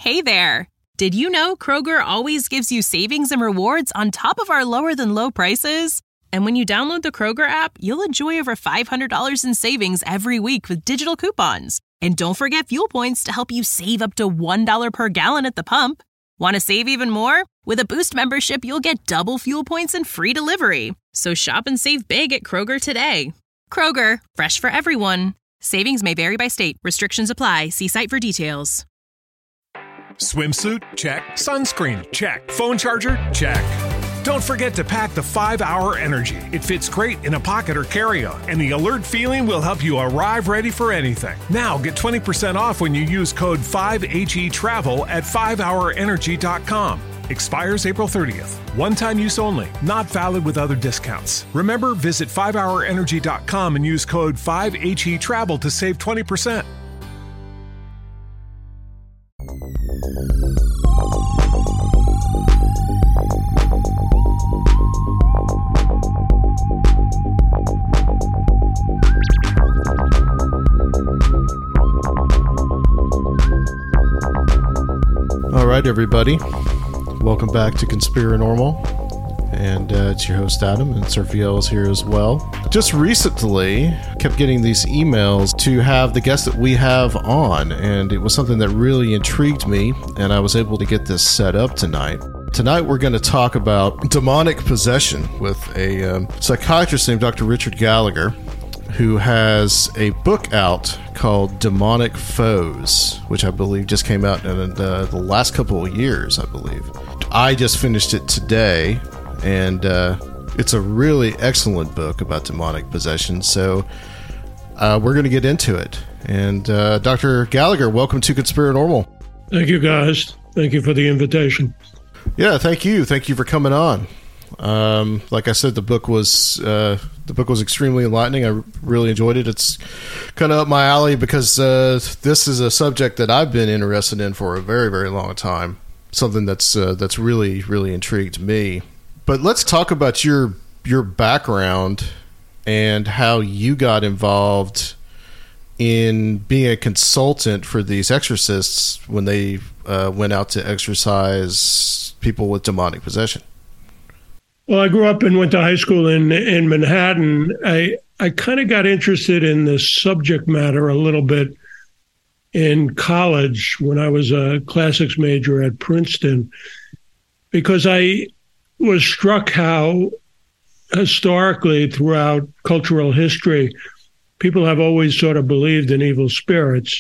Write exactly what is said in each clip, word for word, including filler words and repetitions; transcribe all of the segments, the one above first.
Hey there! Did you know Kroger always gives you savings and rewards on top of our lower-than-low prices? And when you download the Kroger app, you'll enjoy over five hundred dollars in savings every week with digital coupons. And don't forget fuel points to help you save up to one dollar per gallon at the pump. Want to save even more? With a Boost membership, you'll get double fuel points and free delivery. So shop and save big at Kroger today. Kroger, fresh for everyone. Savings may vary by state. Restrictions apply. See site for details. Swimsuit? Check. Sunscreen? Check. Phone charger? Check. Don't forget to pack the five hour Energy. It fits great in a pocket or carry-on, and the alert feeling will help you arrive ready for anything. Now get twenty percent off when you use code five H E travel at five hour energy dot com. Expires April thirtieth. One-time use only. Not valid with other discounts. Remember, visit five hour energy dot com and use code five H E travel to save twenty percent. All right, everybody. Welcome back to Conspiranormal. And uh, it's your host, Adam, and Sergio is here as well. Just recently, kept getting these emails to have the guest that we have on, and it was something that really intrigued me, and I was able to get this set up tonight. Tonight, we're going to talk about demonic possession with a um, psychiatrist named Doctor Richard Gallagher, who has a book out called Demonic Foes, which I believe just came out in the, the last couple of years, I believe. I just finished it today, and uh, it's a really excellent book about demonic possession, so uh, we're going to get into it. And uh, Doctor Gallagher, welcome to Conspiranormal. Thank you, guys. Thank you for the invitation. Yeah, thank you. Thank you for coming on. Um, like I said, the book was uh, the book was extremely enlightening. I really enjoyed it. It's kind of up my alley because uh, this is a subject that I've been interested in for a very, very long time. Something that's uh, that's really, really intrigued me. But let's talk about your your background and how you got involved in being a consultant for these exorcists when they uh, went out to exorcise people with demonic possession. Well, I grew up and went to high school in in Manhattan. I I kind of got interested in this subject matter a little bit in college when I was a classics major at Princeton, because I was struck how historically throughout cultural history, people have always sort of believed in evil spirits.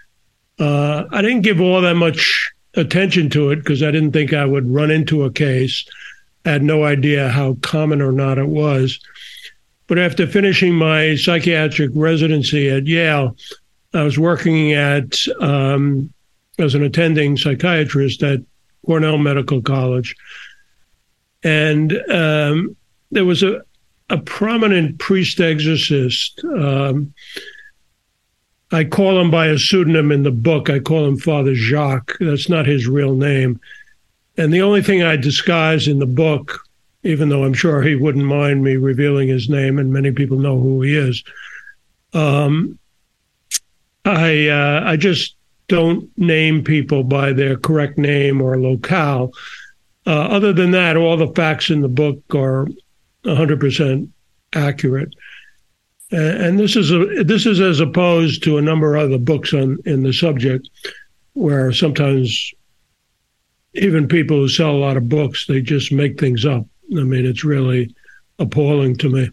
Uh, I didn't give all that much attention to it because I didn't think I would run into a case. I had no idea how common or not it was. But after finishing my psychiatric residency at Yale, I was working at, um, as an attending psychiatrist at Cornell Medical College. And um, there was a, a prominent priest exorcist. Um, I call him by a pseudonym in the book. I call him Father Jacques. That's not his real name. And the only thing I disguise in the book, even though I'm sure he wouldn't mind me revealing his name, and many people know who he is, um, I uh, I just don't name people by their correct name or locale. Uh, other than that, all the facts in the book are one hundred percent accurate. Uh, and this is a, this is as opposed to a number of other books on in the subject, where sometimes even people who sell a lot of books, they just make things up. I mean, it's really appalling to me.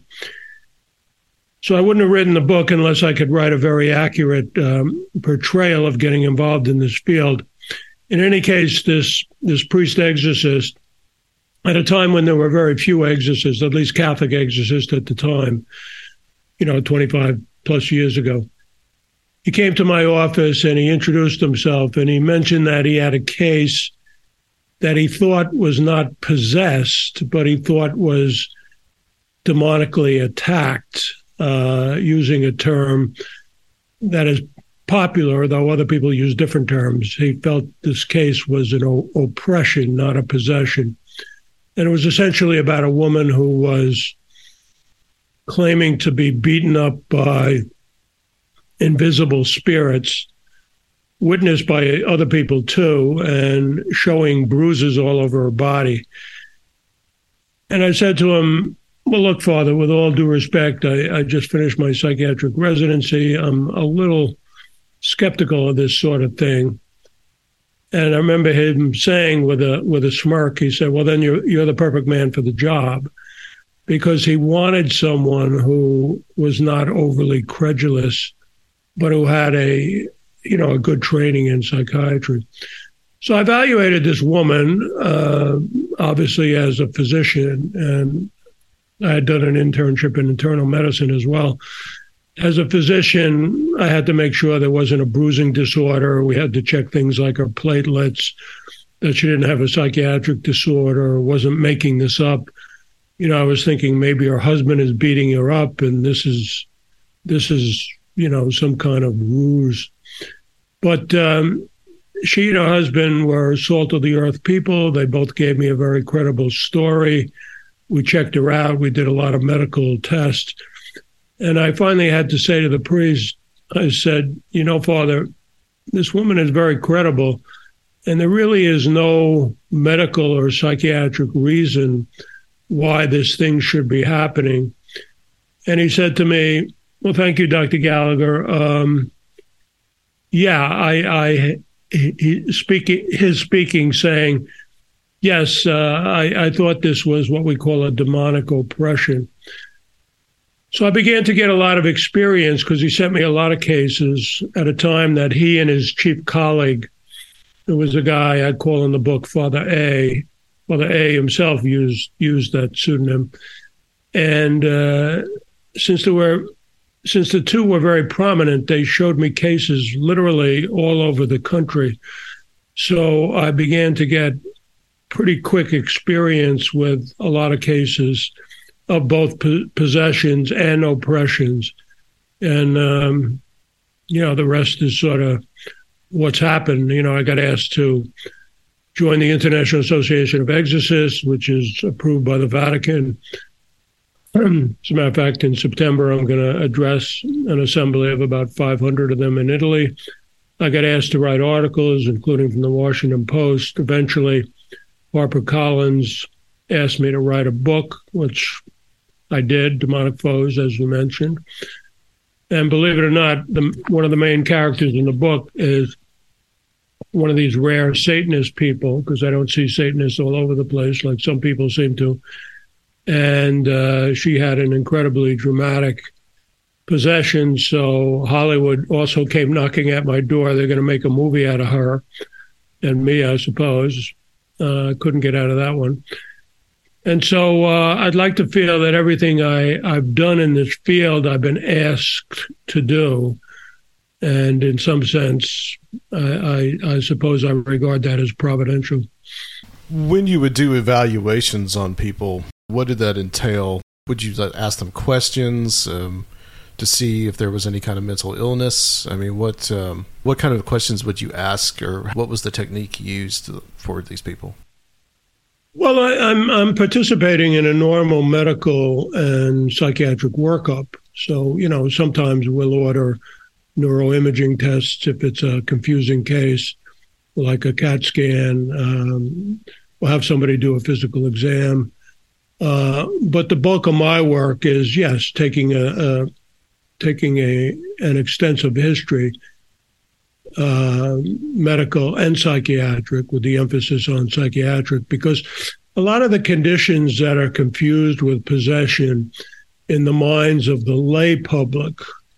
So I wouldn't have written the book unless I could write a very accurate um, portrayal of getting involved in this field. In any case, this this priest exorcist, at a time when there were very few exorcists, at least Catholic exorcists at the time, you know, twenty-five plus years ago, he came to my office and he introduced himself, and he mentioned that he had a case that he thought was not possessed, but he thought was demonically attacked, uh, using a term that is popular, though other people use different terms. He felt this case was an o- oppression, not a possession. And it was essentially about a woman who was claiming to be beaten up by invisible spirits witnessed by other people too, and showing bruises all over her body. And I said to him, well, look, Father, with all due respect, I, I just finished my psychiatric residency. I'm a little skeptical of this sort of thing. And I remember him saying with a with a smirk, he said, well, then you're, you're the perfect man for the job, because he wanted someone who was not overly credulous, but who had a, you know, a good training in psychiatry. So I evaluated this woman, uh, obviously as a physician, and I had done an internship in internal medicine as well. As a physician, I had to make sure there wasn't a bruising disorder. We had to check things like her platelets, that she didn't have a psychiatric disorder, wasn't making this up. You know, I was thinking maybe her husband is beating her up, and this is, this is, you know, some kind of ruse. But um, she and her husband were salt of the earth people. They both gave me a very credible story. We checked her out. We did a lot of medical tests. And I finally had to say to the priest, I said, you know, Father, this woman is very credible, and there really is no medical or psychiatric reason why this thing should be happening. And he said to me, well, thank you, Doctor Gallagher. Um, yeah, I, I he, he speaking, his speaking saying, yes, uh, I, I thought this was what we call a demonic oppression. So I began to get a lot of experience because he sent me a lot of cases at a time that he and his chief colleague, there was a guy I'd call in the book Father A. Father A himself used used that pseudonym. And uh, since there were, since the two were very prominent, they showed me cases literally all over the country. So I began to get pretty quick experience with a lot of cases of both po- possessions and oppressions. And, um, you know, the rest is sort of what's happened. You know, I got asked to join the International Association of Exorcists, which is approved by the Vatican. As a matter of fact, in September, I'm going to address an assembly of about five hundred of them in Italy. I got asked to write articles, including from the Washington Post. Eventually, HarperCollins asked me to write a book, which I did, Demonic Foes, as you mentioned. And believe it or not, the, one of the main characters in the book is one of these rare Satanist people, because I don't see Satanists all over the place like some people seem to. And uh, she had an incredibly dramatic possession, so Hollywood also came knocking at my door. They're going to make a movie out of her and me, I suppose. Uh, couldn't get out of that one. And so uh, I'd like to feel that everything I, I've done in this field, I've been asked to do. And in some sense, I, I, I suppose I regard that as providential. When you would do evaluations on people, what did that entail? Would you ask them questions um, to see if there was any kind of mental illness? I mean, what um, what kind of questions would you ask, or what was the technique used for these people? Well, I, I'm I'm participating in a normal medical and psychiatric workup. So, you know, sometimes we'll order neuroimaging tests if it's a confusing case, like a CAT scan. Um, we'll have somebody do a physical exam. Uh, but the bulk of my work is, yes, taking a, a taking a an extensive history, uh, medical and psychiatric, with the emphasis on psychiatric, because a lot of the conditions that are confused with possession in the minds of the lay public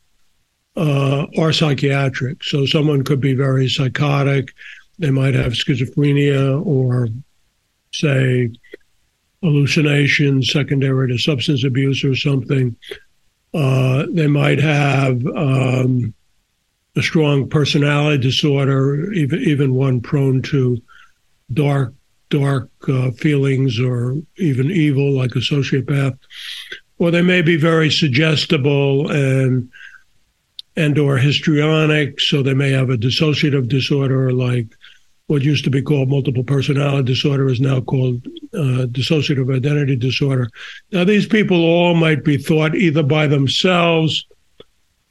uh, are psychiatric. So someone could be very psychotic. They might have schizophrenia or, say, hallucinations secondary to substance abuse or something. Uh, they might have um, a strong personality disorder, even even one prone to dark, dark uh, feelings or even evil, like a sociopath. Or they may be very suggestible and and or histrionic, so they may have a dissociative disorder, like what used to be called multiple personality disorder is now called uh, dissociative identity disorder. Now, these people all might be thought either by themselves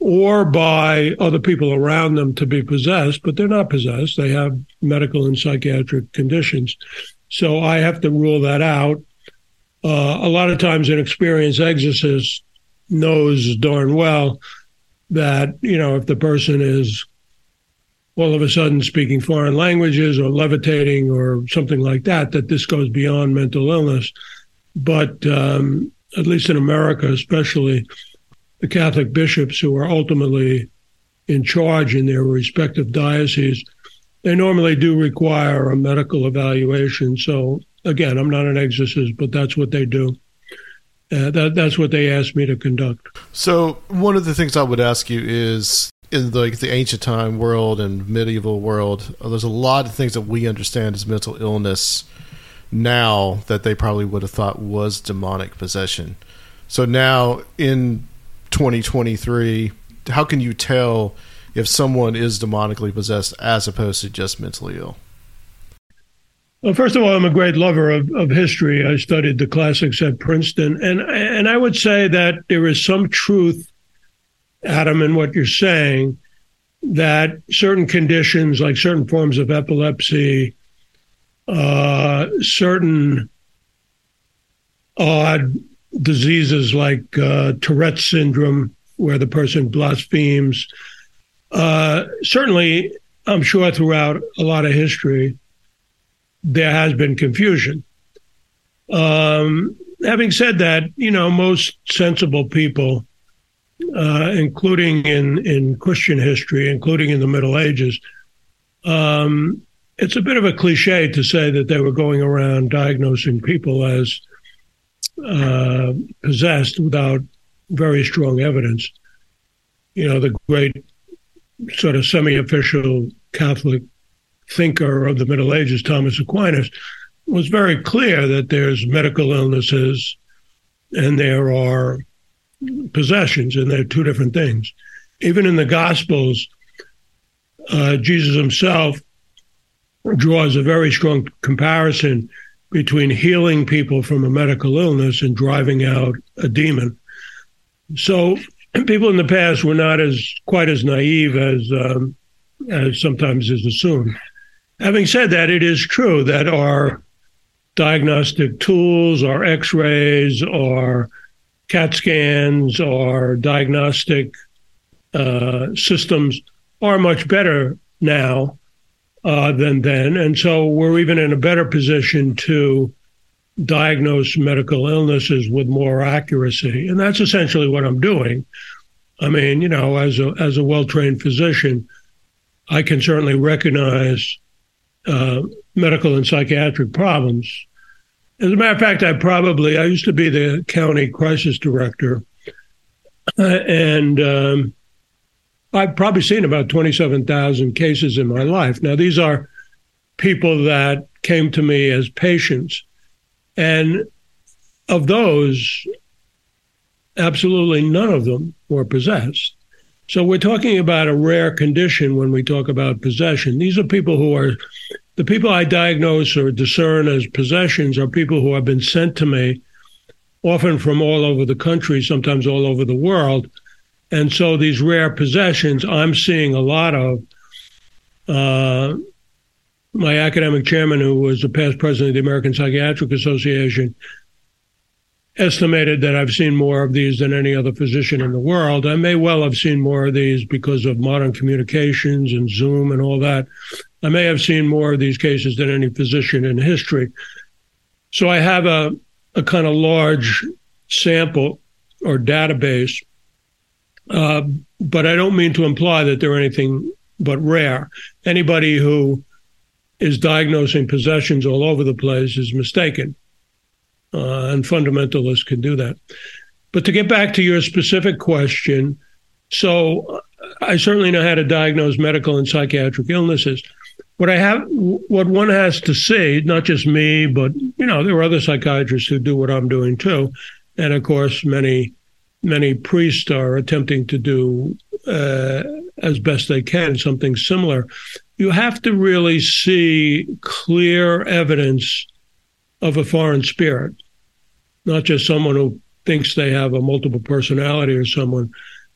or by other people around them to be possessed, but they're not possessed. They have medical and psychiatric conditions. So I have to rule that out. Uh, a lot of times an experienced exorcist knows darn well that, you know, if the person is all of a sudden speaking foreign languages or levitating or something like that, that this goes beyond mental illness. But um, at least in America, especially the Catholic bishops who are ultimately in charge in their respective dioceses, they normally do require a medical evaluation. So again, I'm not an exorcist, but that's what they do. Uh, that that's what they asked me to conduct. So one of the things I would ask you is, in the, like the ancient time world and medieval world, there's a lot of things that we understand as mental illness now that they probably would have thought was demonic possession. So now in twenty twenty-three, how can you tell if someone is demonically possessed as opposed to just mentally ill? Well, first of all, I'm a great lover of, of history. I studied the classics at Princeton, and and I would say that there is some truth, Adam, in what you're saying, that certain conditions, like certain forms of epilepsy, uh, certain odd diseases like uh, Tourette's syndrome, where the person blasphemes, uh, certainly, I'm sure throughout a lot of history, there has been confusion. Um, having said that, you know, most sensible people, uh, including in, in Christian history, including in the Middle Ages, um, it's a bit of a cliche to say that they were going around diagnosing people as uh, possessed without very strong evidence. You know, the great sort of semi-official Catholic thinker of the Middle Ages, Thomas Aquinas, was very clear that there's medical illnesses and there are possessions, and they're two different things. Even in the Gospels, uh, Jesus himself draws a very strong comparison between healing people from a medical illness and driving out a demon. So people in the past were not as quite as naive as um, as sometimes is assumed. Having said that, it is true that our diagnostic tools, our x-rays, our CAT scans, our diagnostic uh, systems are much better now uh, than then. And so we're even in a better position to diagnose medical illnesses with more accuracy. And that's essentially what I'm doing. I mean, you know, as a, as a well-trained physician, I can certainly recognize uh, medical and psychiatric problems. As a matter of fact, I probably, I used to be the county crisis director, uh, and um, I've probably seen about twenty-seven thousand cases in my life. Now, these are people that came to me as patients, and of those, absolutely none of them were possessed. So we're talking about a rare condition when we talk about possession. These are people who are, the people I diagnose or discern as possessions are people who have been sent to me, often from all over the country, sometimes all over the world. And so these rare possessions I'm seeing a lot of. Uh, my academic chairman, who was the past president of the American Psychiatric Association, estimated that I've seen more of these than any other physician in the world. I may well have seen more of these because of modern communications and Zoom and all that. I may have seen more of these cases than any physician in history. So I have a, a kind of large sample or database, uh, but I don't mean to imply that they're anything but rare. Anybody who is diagnosing possessions all over the place is mistaken. Uh, and fundamentalists can do that. But to get back to your specific question, so I certainly know how to diagnose medical and psychiatric illnesses. What I have, what one has to see, not just me, but you know, there are other psychiatrists who do what I'm doing too, and of course, many, many priests are attempting to do uh, as best they can something similar. You have to really see clear evidence of a foreign spirit, not just someone who thinks they have a multiple personality or someone.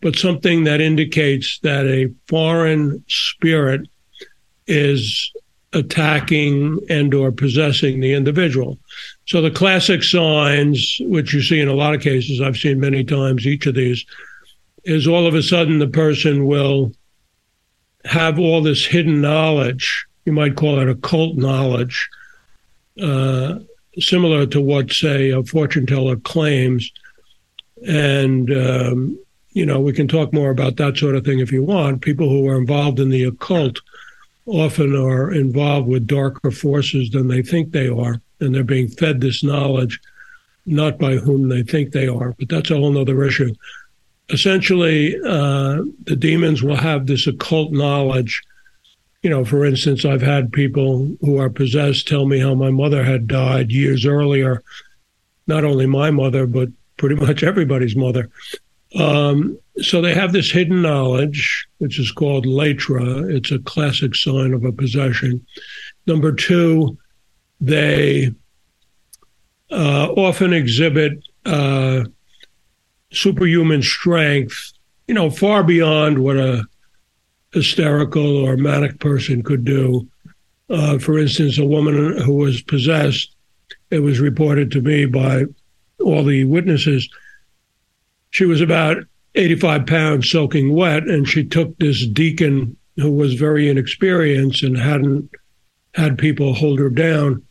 but something that indicates that a foreign spirit is attacking and or possessing the individual. So the classic signs, which you see in a lot of cases, I've seen many times each of these, is all of a sudden the person will have all this hidden knowledge. You might call it occult knowledge, uh, similar to what, say, a fortune teller claims. And, um, you know, we can talk more about that sort of thing if you want. People who are involved in the occult often are involved with darker forces than they think they are, and they're being fed this knowledge, not by whom they think they are. But that's a whole other issue. Essentially, uh, the demons will have this occult knowledge. You know, for instance, I've had people who are possessed tell me how my mother had died years earlier. Not only my mother, but pretty much everybody's mother. Um, so they have this hidden knowledge, which is called latra. It's a classic sign of a possession. Number two, they uh, often exhibit uh, superhuman strength, you know, far beyond what a hysterical or manic person could do. Uh, for instance, a woman who was possessed, it was reported to me by all the witnesses, she was about eighty-five pounds soaking wet, and she took this deacon who was very inexperienced and hadn't had people hold her down.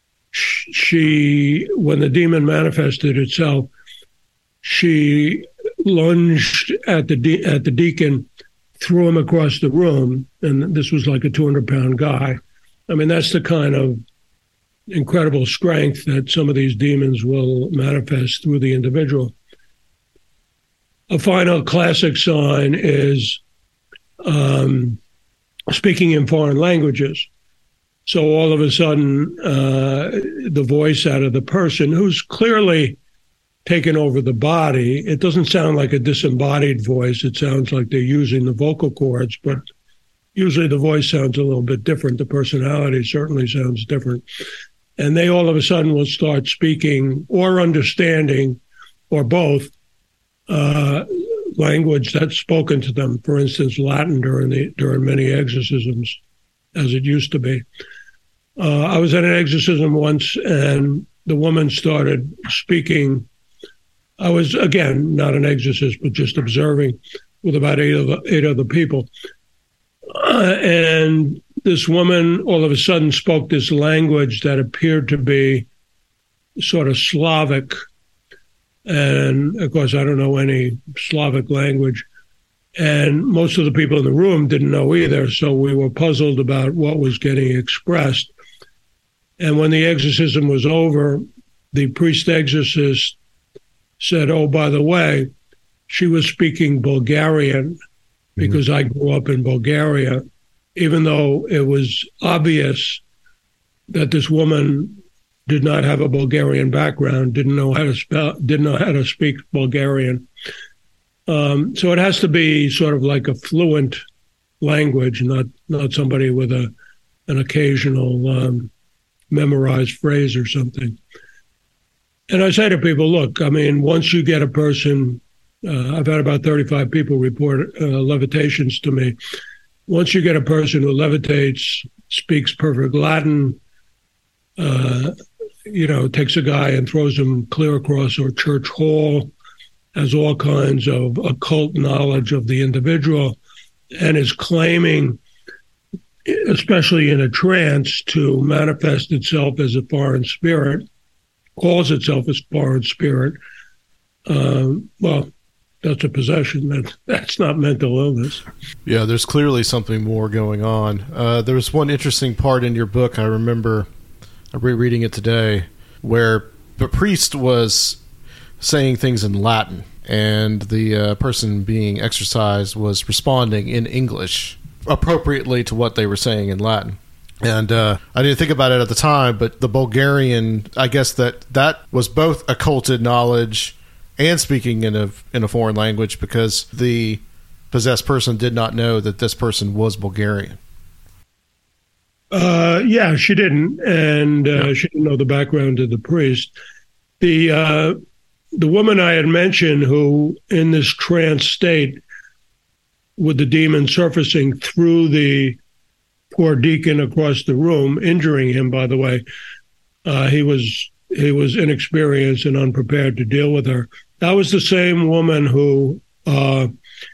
She, when the demon manifested itself, she lunged at the de- at the deacon, threw him across the room, and this was like a two hundred pound guy. I mean, that's the kind of incredible strength that some of these demons will manifest through the individual. A final classic sign is um, speaking in foreign languages. So all of a sudden, uh, the voice out of the person who's clearly taken over the body, it doesn't sound like a disembodied voice. It sounds like they're using the vocal cords, but usually the voice sounds a little bit different. The personality certainly sounds different. And they all of a sudden will start speaking or understanding, or both, uh, language that's spoken to them. For instance, Latin during the during many exorcisms, as it used to be. Uh, I was at an exorcism once, and the woman started speaking. I was, again, not an exorcist, but just observing with about eight other, eight other people. Uh, and this woman all of a sudden spoke this language that appeared to be sort of Slavic. And, of course, I don't know any Slavic language. And most of the people in the room didn't know either, so we were puzzled about what was getting expressed. And when the exorcism was over, the priest exorcist said, oh, by the way, she was speaking Bulgarian because I grew up in Bulgaria, even though it was obvious that this woman did not have a Bulgarian background, didn't know how to spell, didn't know how to speak Bulgarian. Um, so it has to be sort of like a fluent language, not not somebody with a an occasional um, memorized phrase or something. And I say to people, look, I mean, once you get a person, uh, I've had about thirty-five people report uh, levitations to me. Once you get a person who levitates, speaks perfect Latin, uh, you know, takes a guy and throws him clear across a church hall, has all kinds of occult knowledge of the individual, and is claiming, especially in a trance, to manifest itself as a foreign spirit, calls itself a foreign spirit. Um, well, that's a possession. That, that's not mental illness. Yeah, there's clearly something more going on. Uh, there was one interesting part in your book, I remember rereading it today, where the priest was saying things in Latin, and the uh, person being exorcised was responding in English appropriately to what they were saying in Latin. And uh, I didn't think about it at the time, but the Bulgarian, I guess that that was both occulted knowledge and speaking in a in a foreign language, because the possessed person did not know that this person was Bulgarian. Uh, yeah, she didn't, and uh, she didn't know the background of the priest. The uh, the woman I had mentioned, who in this trance state, with the demon surfacing through the poor deacon across the room, injuring him, by the way, uh, he was he was inexperienced and unprepared to deal with her. That was the same woman who uh,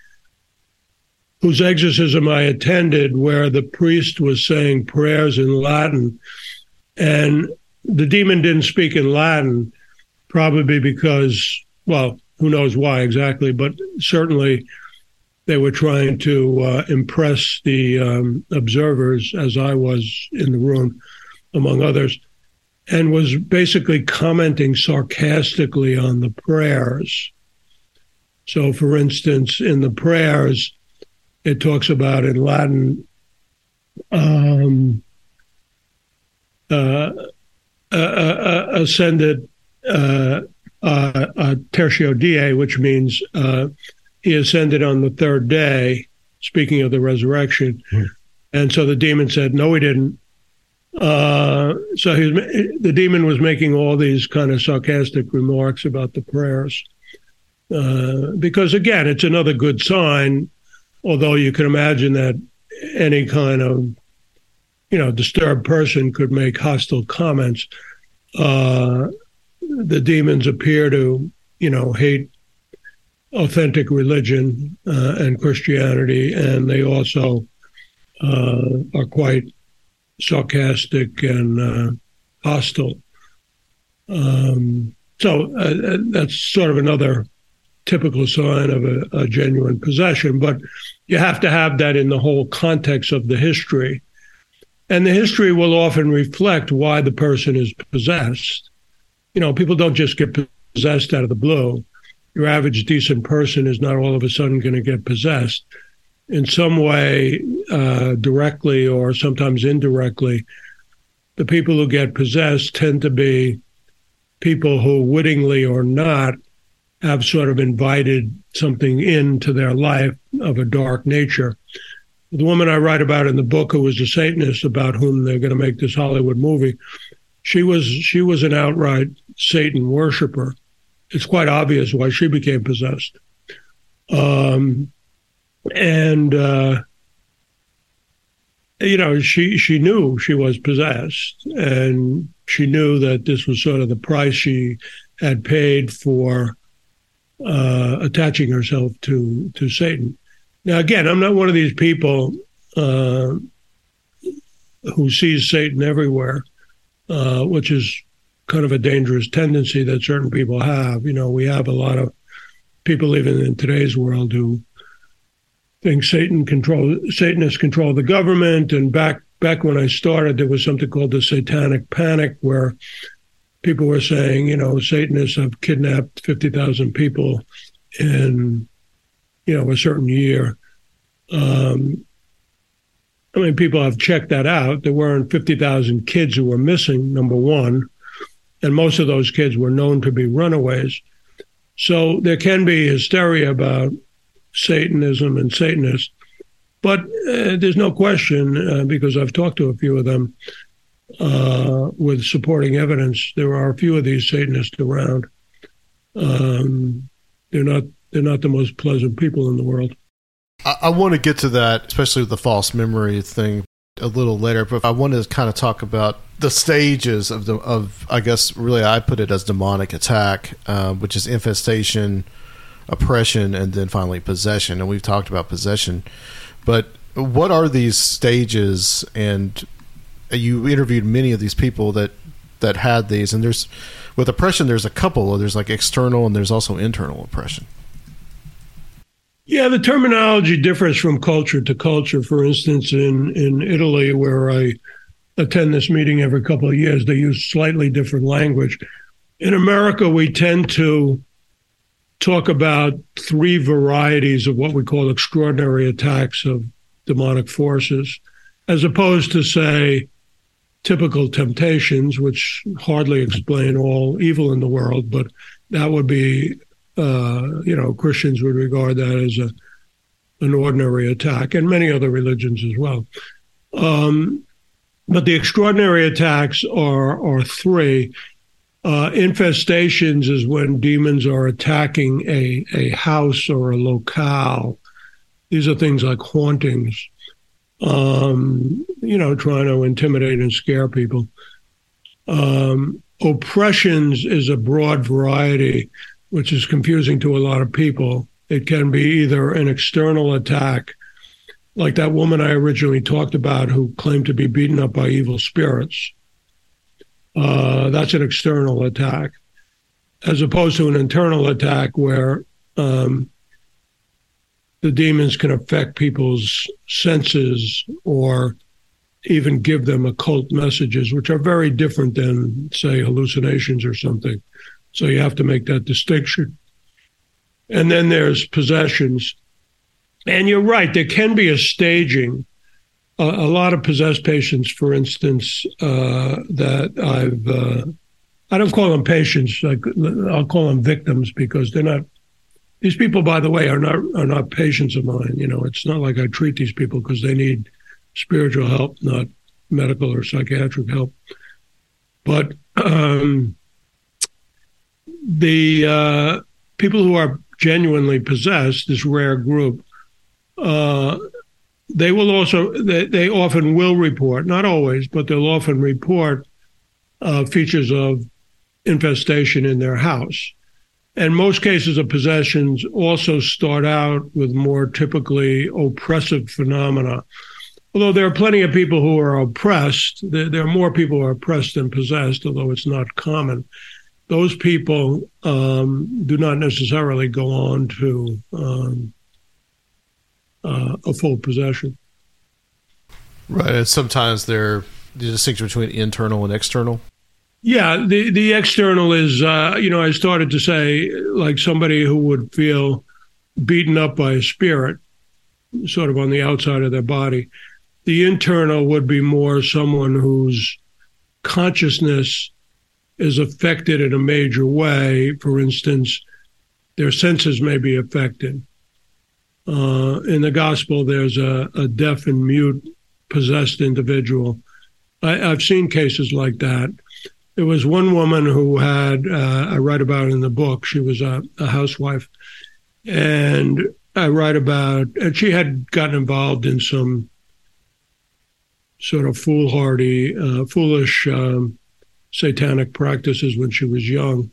whose exorcism I attended, where the priest was saying prayers in Latin, and the demon didn't speak in Latin, probably because, well, who knows why exactly, but certainly they were trying to uh, impress the um, observers, as I was in the room, among others, and was basically commenting sarcastically on the prayers. So, for instance, in the prayers, it talks about in Latin, um, uh, uh, uh, ascended uh, uh, uh, tertio die, which means uh, he ascended on the third day, speaking of the resurrection. Mm. And so the demon said, no, he didn't. Uh, so he was, the demon was making all these kind of sarcastic remarks about the prayers. Uh, because, again, it's another good sign, although you can imagine that any kind of, you know, disturbed person could make hostile comments. Uh, the demons appear to, you know, hate authentic religion uh, and Christianity, and they also uh, are quite sarcastic and uh, hostile. Um, so uh, that's sort of another typical sign of a, a genuine possession, but you have to have that in the whole context of the history. And the history will often reflect why the person is possessed. You know, people don't just get possessed out of the blue. Your average decent person is not all of a sudden going to get possessed. In some way, uh, directly or sometimes indirectly, the people who get possessed tend to be people who, wittingly or not, have sort of invited something into their life of a dark nature. The woman I write about in the book, who was a Satanist, about whom they're going to make this Hollywood movie, she was she was an outright Satan worshiper. It's quite obvious why she became possessed. Um, and, uh, you know, she, she knew she was possessed, and she knew that this was sort of the price she had paid for uh, attaching herself to, to Satan. Now, again, I'm not one of these people uh, who sees Satan everywhere, uh, which is kind of a dangerous tendency that certain people have. You know, we have a lot of people even in today's world who think Satan control Satanists control the government. And back back when I started, there was something called the Satanic Panic, where people were saying, you know, Satanists have kidnapped fifty thousand people in, you know, a certain year. Um, I mean, people have checked that out. There weren't fifty thousand kids who were missing, number one. And most of those kids were known to be runaways. So there can be hysteria about Satanism and Satanists. But uh, there's no question, uh, because I've talked to a few of them uh, with supporting evidence, there are a few of these Satanists around. Um, they're not they're not the most pleasant people in the world. I, I want to get to that, especially with the false memory thing, a little later. But I want to kind of talk about the stages of the of I guess really I put it as demonic attack, uh, which is infestation, oppression, and then finally possession. And we've talked about possession, but what are these stages? And you interviewed many of these people that that had these, and there's with oppression there's a couple. There's like external and there's also internal oppression. Yeah, the terminology differs from culture to culture. For instance, in in Italy, where I attend this meeting every couple of years, they use slightly different language. In America, we tend to talk about three varieties of what we call extraordinary attacks of demonic forces, as opposed to, say, typical temptations, which hardly explain all evil in the world, but that would be, uh, you know, Christians would regard that as a an ordinary attack, and many other religions as well. Um, but the extraordinary attacks are are three. Uh, infestations is when demons are attacking a, a house or a locale. These are things like hauntings, um, you know, trying to intimidate and scare people. Um, oppressions is a broad variety, which is confusing to a lot of people. It can be either an external attack, like that woman I originally talked about who claimed to be beaten up by evil spirits. Uh, that's an external attack, as opposed to an internal attack where um, the demons can affect people's senses or even give them occult messages, which are very different than, say, hallucinations or something. So you have to make that distinction. And then there's possessions. And you're right, there can be a staging. A, a lot of possessed patients, for instance, uh, that I've, uh, I don't call them patients, like, I'll call them victims, because they're not, these people, by the way, are not are not patients of mine. You know, it's not like I treat these people because they need spiritual help, not medical or psychiatric help. But um, the uh, people who are genuinely possessed, this rare group, uh, they will also, they, they often will report, not always, but they'll often report uh, features of infestation in their house. And most cases of possessions also start out with more typically oppressive phenomena. Although there are plenty of people who are oppressed, there, there are more people who are oppressed than possessed, although it's not common. Those people um, do not necessarily go on to um, uh, a full possession. Right. And sometimes there the distinction between internal and external. Yeah, the, the external is, uh, you know, I started to say, like somebody who would feel beaten up by a spirit, sort of on the outside of their body. The internal would be more someone whose consciousness is affected in a major way. For instance, their senses may be affected. Uh, in the gospel, there's a, a deaf and mute possessed individual. I, I've seen cases like that. There was one woman who had, uh, I write about in the book, she was a, a housewife, and I write about, and she had gotten involved in some sort of foolhardy, uh, foolish um, satanic practices when she was young.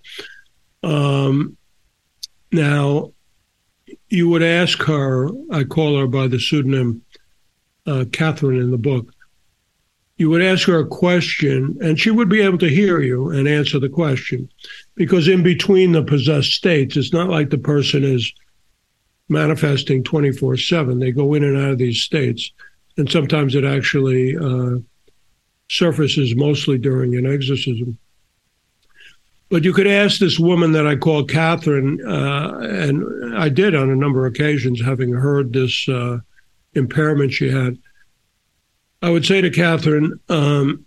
Um, now, you would ask her, I call her by the pseudonym uh, Catherine in the book, you would ask her a question, and she would be able to hear you and answer the question. Because in between the possessed states, it's not like the person is manifesting twenty-four seven. They go in and out of these states. And sometimes it actually uh, surfaces mostly during an exorcism. But you could ask this woman that I call Catherine, uh, and I did on a number of occasions, having heard this uh, impairment she had. I would say to Catherine, um,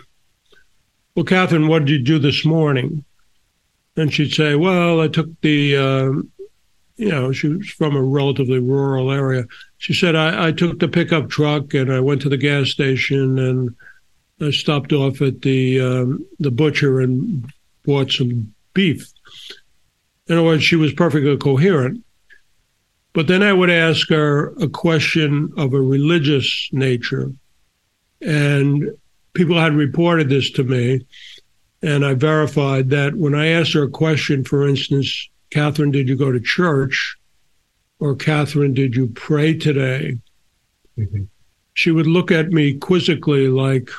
well, Catherine, what did you do this morning? And she'd say, well, I took the, uh, you know, she was from a relatively rural area. She said, I, I took the pickup truck and I went to the gas station and I stopped off at the um, the butcher and bought some beef. In other words, she was perfectly coherent. But then I would ask her a question of a religious nature. And people had reported this to me, and I verified that when I asked her a question, for instance, Catherine, did you go to church? Or Catherine, did you pray today? Mm-hmm. She would look at me quizzically like,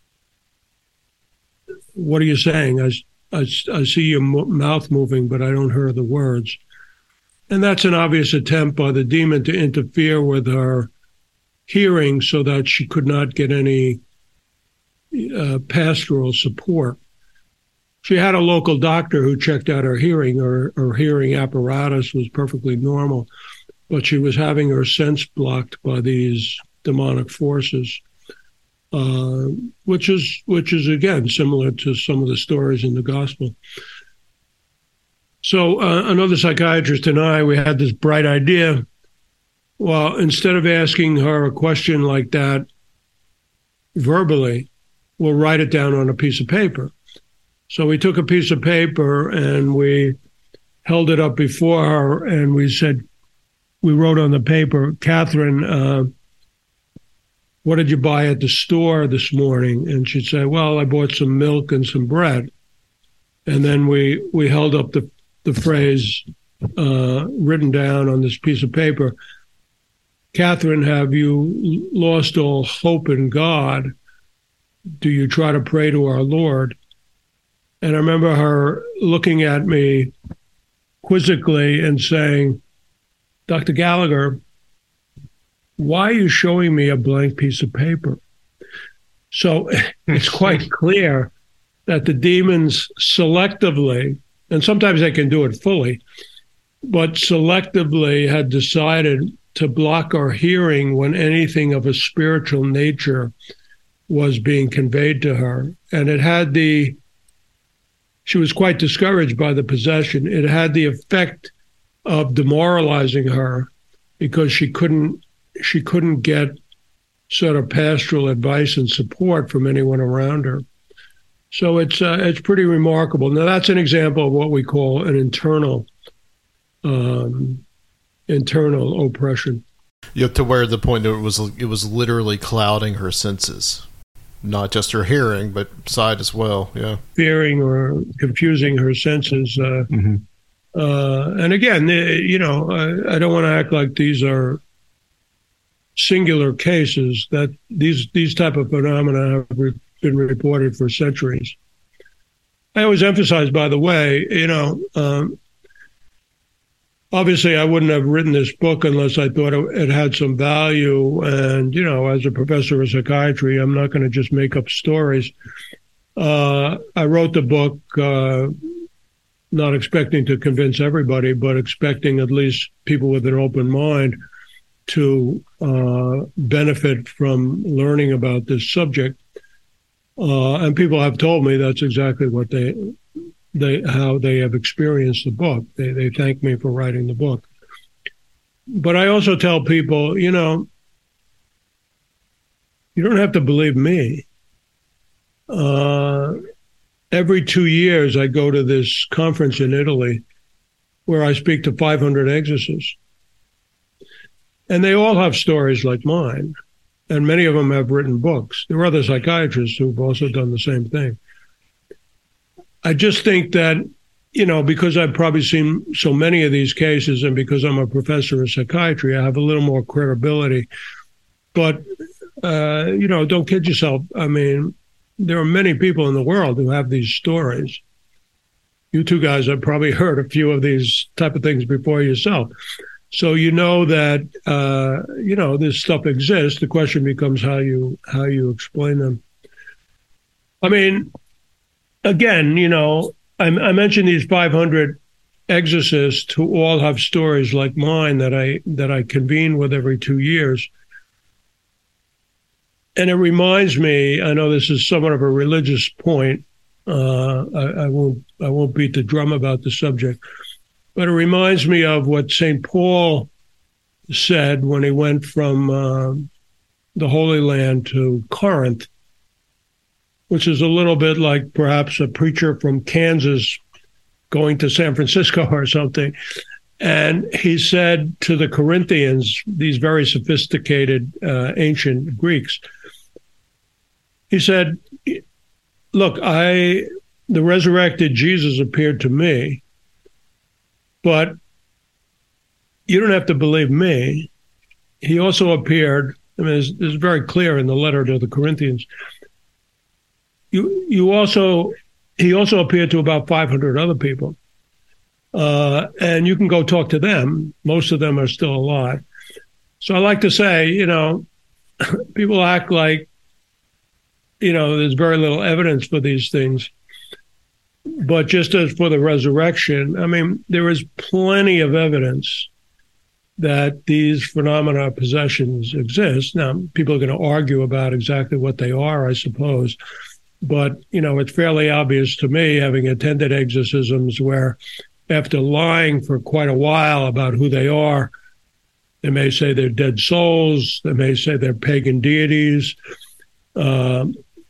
what are you saying? I, I, I see your mouth moving, but I don't hear the words. And that's an obvious attempt by the demon to interfere with her hearing so that she could not get any uh, pastoral support. She had a local doctor who checked out her hearing. Her, her hearing apparatus was perfectly normal, but she was having her sense blocked by these demonic forces, uh, which is, which is again, similar to some of the stories in the gospel. So uh, another psychiatrist and I, we had this bright idea. Well, instead of asking her a question like that verbally, we'll write it down on a piece of paper. So we took a piece of paper and we held it up before her and we said, we wrote on the paper, Catherine, uh, what did you buy at the store this morning? And she'd say, well, I bought some milk and some bread. And then we, we held up the, the phrase uh, written down on this piece of paper, Catherine, have you lost all hope in God? Do you try to pray to our Lord? And I remember her looking at me quizzically and saying, Doctor Gallagher, why are you showing me a blank piece of paper? So it's quite clear that the demons selectively, and sometimes they can do it fully, but selectively had decided to block our hearing when anything of a spiritual nature was being conveyed to her. And it had the, she was quite discouraged by the possession. It had the effect of demoralizing her because she couldn't, she couldn't get sort of pastoral advice and support from anyone around her. So it's uh, it's pretty remarkable. Now that's an example of what we call an internal um, internal oppression. You have to where the point that it was it was literally clouding her senses, not just her hearing, but sight as well. Yeah, fearing or confusing her senses. Uh, mm-hmm. uh, and again, you know, I, I don't want to act like these are singular cases. That these these type of phenomena have re- been reported for centuries. I always emphasize, by the way, you know, um, obviously I wouldn't have written this book unless I thought it, it had some value. And, you know, as a professor of psychiatry, I'm not going to just make up stories. Uh, I wrote the book uh, not expecting to convince everybody, but expecting at least people with an open mind to uh, benefit from learning about this subject. Uh, and people have told me that's exactly what they, they, how they have experienced the book. They, they thank me for writing the book. But I also tell people, you know, you don't have to believe me. Uh, every two years, I go to this conference in Italy where I speak to five hundred exorcists. And they all have stories like mine. And many of them have written books. There are other psychiatrists who've also done the same thing. I just think that, you know, because I've probably seen so many of these cases and because I'm a professor of psychiatry, I have a little more credibility. But, uh, you know, don't kid yourself. I mean, there are many people in the world who have these stories. You two guys have probably heard a few of these type of things before yourself. So you know that, uh, you know, this stuff exists. The question becomes how you how you explain them. I mean, again, you know, I, I mentioned these five hundred exorcists who all have stories like mine that I that I convene with every two years. And it reminds me, I know this is somewhat of a religious point. Uh, I, I won't I won't beat the drum about the subject. But it reminds me of what Saint Paul said when he went from uh, the Holy Land to Corinth, which is a little bit like perhaps a preacher from Kansas going to San Francisco or something. And he said to the Corinthians, these very sophisticated uh, ancient Greeks, he said, look, I the resurrected Jesus appeared to me, but you don't have to believe me. He also appeared, I mean, it's, it's very clear in the letter to the Corinthians. You, you also, he also appeared to about five hundred other people. Uh, and you can go talk to them. Most of them are still alive. So I like to say, you know, people act like, you know, there's very little evidence for these things. But just as for the resurrection, I mean, there is plenty of evidence that these phenomena of possessions exist. Now, people are going to argue about exactly what they are, I suppose. But, you know, it's fairly obvious to me, having attended exorcisms where after lying for quite a while about who they are, they may say they're dead souls. They may say they're pagan deities. Uh,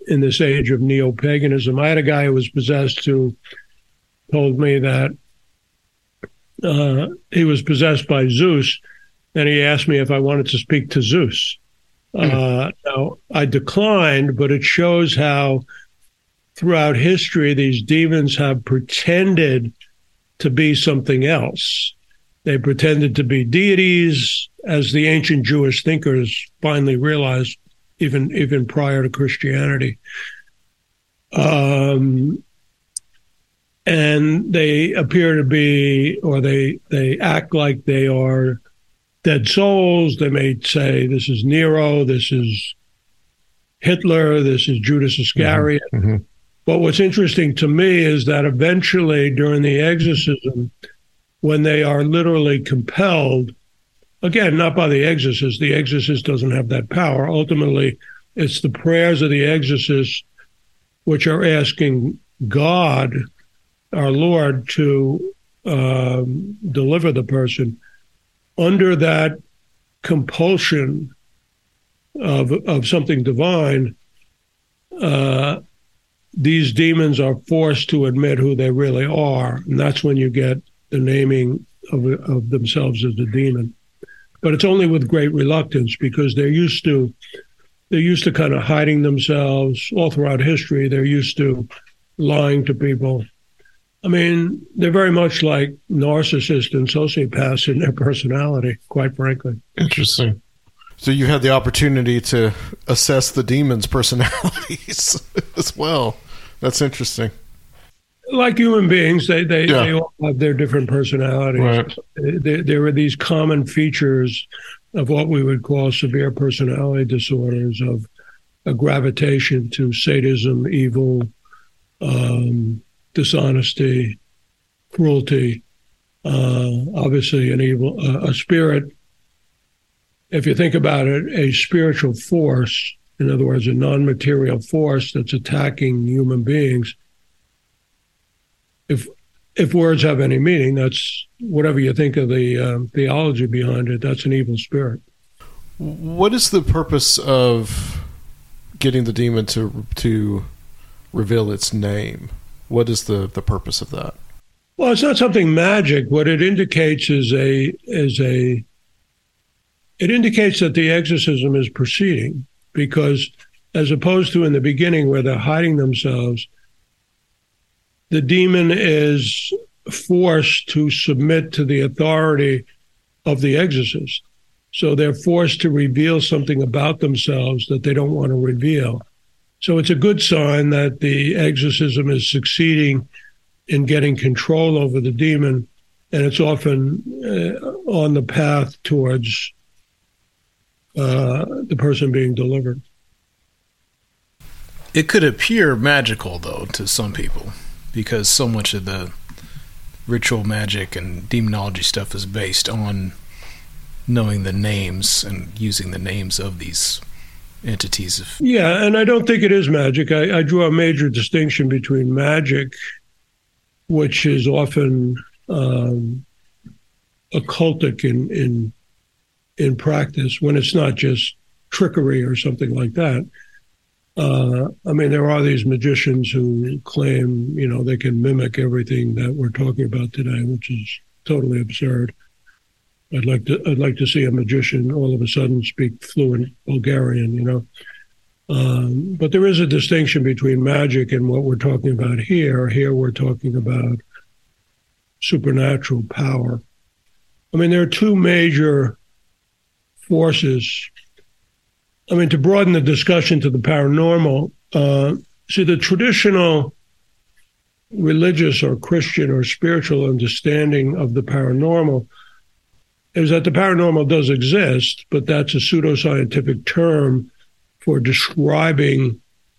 in this age of neo-paganism. I had a guy who was possessed who told me that uh, he was possessed by Zeus, and he asked me if I wanted to speak to Zeus. Mm. Uh, now, I declined, but it shows how throughout history these demons have pretended to be something else. They pretended to be deities, as the ancient Jewish thinkers finally realized, even even prior to Christianity. Um, and they appear to be, or they they act like they are dead souls. They may say, this is Nero, this is Hitler, this is Judas Iscariot. Mm-hmm. Mm-hmm. But what's interesting to me is that eventually during the exorcism, when they are literally compelled, again, not by the exorcist, the exorcist doesn't have that power. Ultimately, it's the prayers of the exorcist which are asking God, our Lord, to um, deliver the person. Under that compulsion of, of something divine, uh, these demons are forced to admit who they really are. And that's when you get the naming of, of themselves as a demon. But it's only with great reluctance, because they're used to they're used to kind of hiding themselves all throughout history. They're used to lying to people. I mean, they're very much like narcissists and sociopaths in their personality, quite frankly. Interesting. So you had the opportunity to assess the demons' personalities as well. That's interesting. Like human beings, they they, yeah. they all have their different personalities. Right. There, there are these common features of what we would call severe personality disorders, of a gravitation to sadism, evil, um, dishonesty, cruelty, uh, obviously an evil, uh, a spirit. If you think about it, a spiritual force, in other words, a non-material force that's attacking human beings. If if words have any meaning, that's whatever you think of the uh, theology behind it, that's an evil spirit. What is the purpose of getting the demon to to reveal its name? What is the, the purpose of that? Well, it's not something magic. What it indicates is a is a it indicates that the exorcism is proceeding, because as opposed to in the beginning where they're hiding themselves, the demon is forced to submit to the authority of the exorcist. So they're forced to reveal something about themselves that they don't want to reveal. So it's a good sign that the exorcism is succeeding in getting control over the demon, and it's often uh, on the path towards uh, the person being delivered. It could appear magical, though, to some people, because so much of the ritual magic and demonology stuff is based on knowing the names and using the names of these entities. Of- yeah, and I don't think it is magic. I, I draw a major distinction between magic, which is often um, occultic in, in in practice, when it's not just trickery or something like that. Uh, I mean, there are these magicians who claim, you know, they can mimic everything that we're talking about today, which is totally absurd. I'd like to, I'd like to see a magician all of a sudden speak fluent Bulgarian, you know. Um, but there is a distinction between magic and what we're talking about here. Here we're talking about supernatural power. I mean, there are two major forces. I mean, to broaden the discussion to the paranormal, uh, see, the traditional religious or Christian or spiritual understanding of the paranormal is that the paranormal does exist, but that's a pseudoscientific term for describing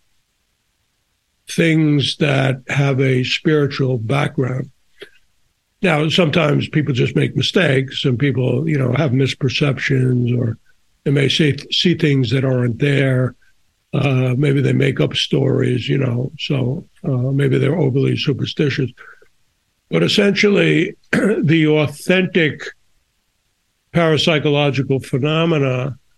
things that have a spiritual background. Now, sometimes people just make mistakes, and people, you know, have misperceptions, or they may see, see things that aren't there. Uh, maybe they make up stories, you know, so uh, maybe they're overly superstitious. But essentially, the authentic parapsychological phenomena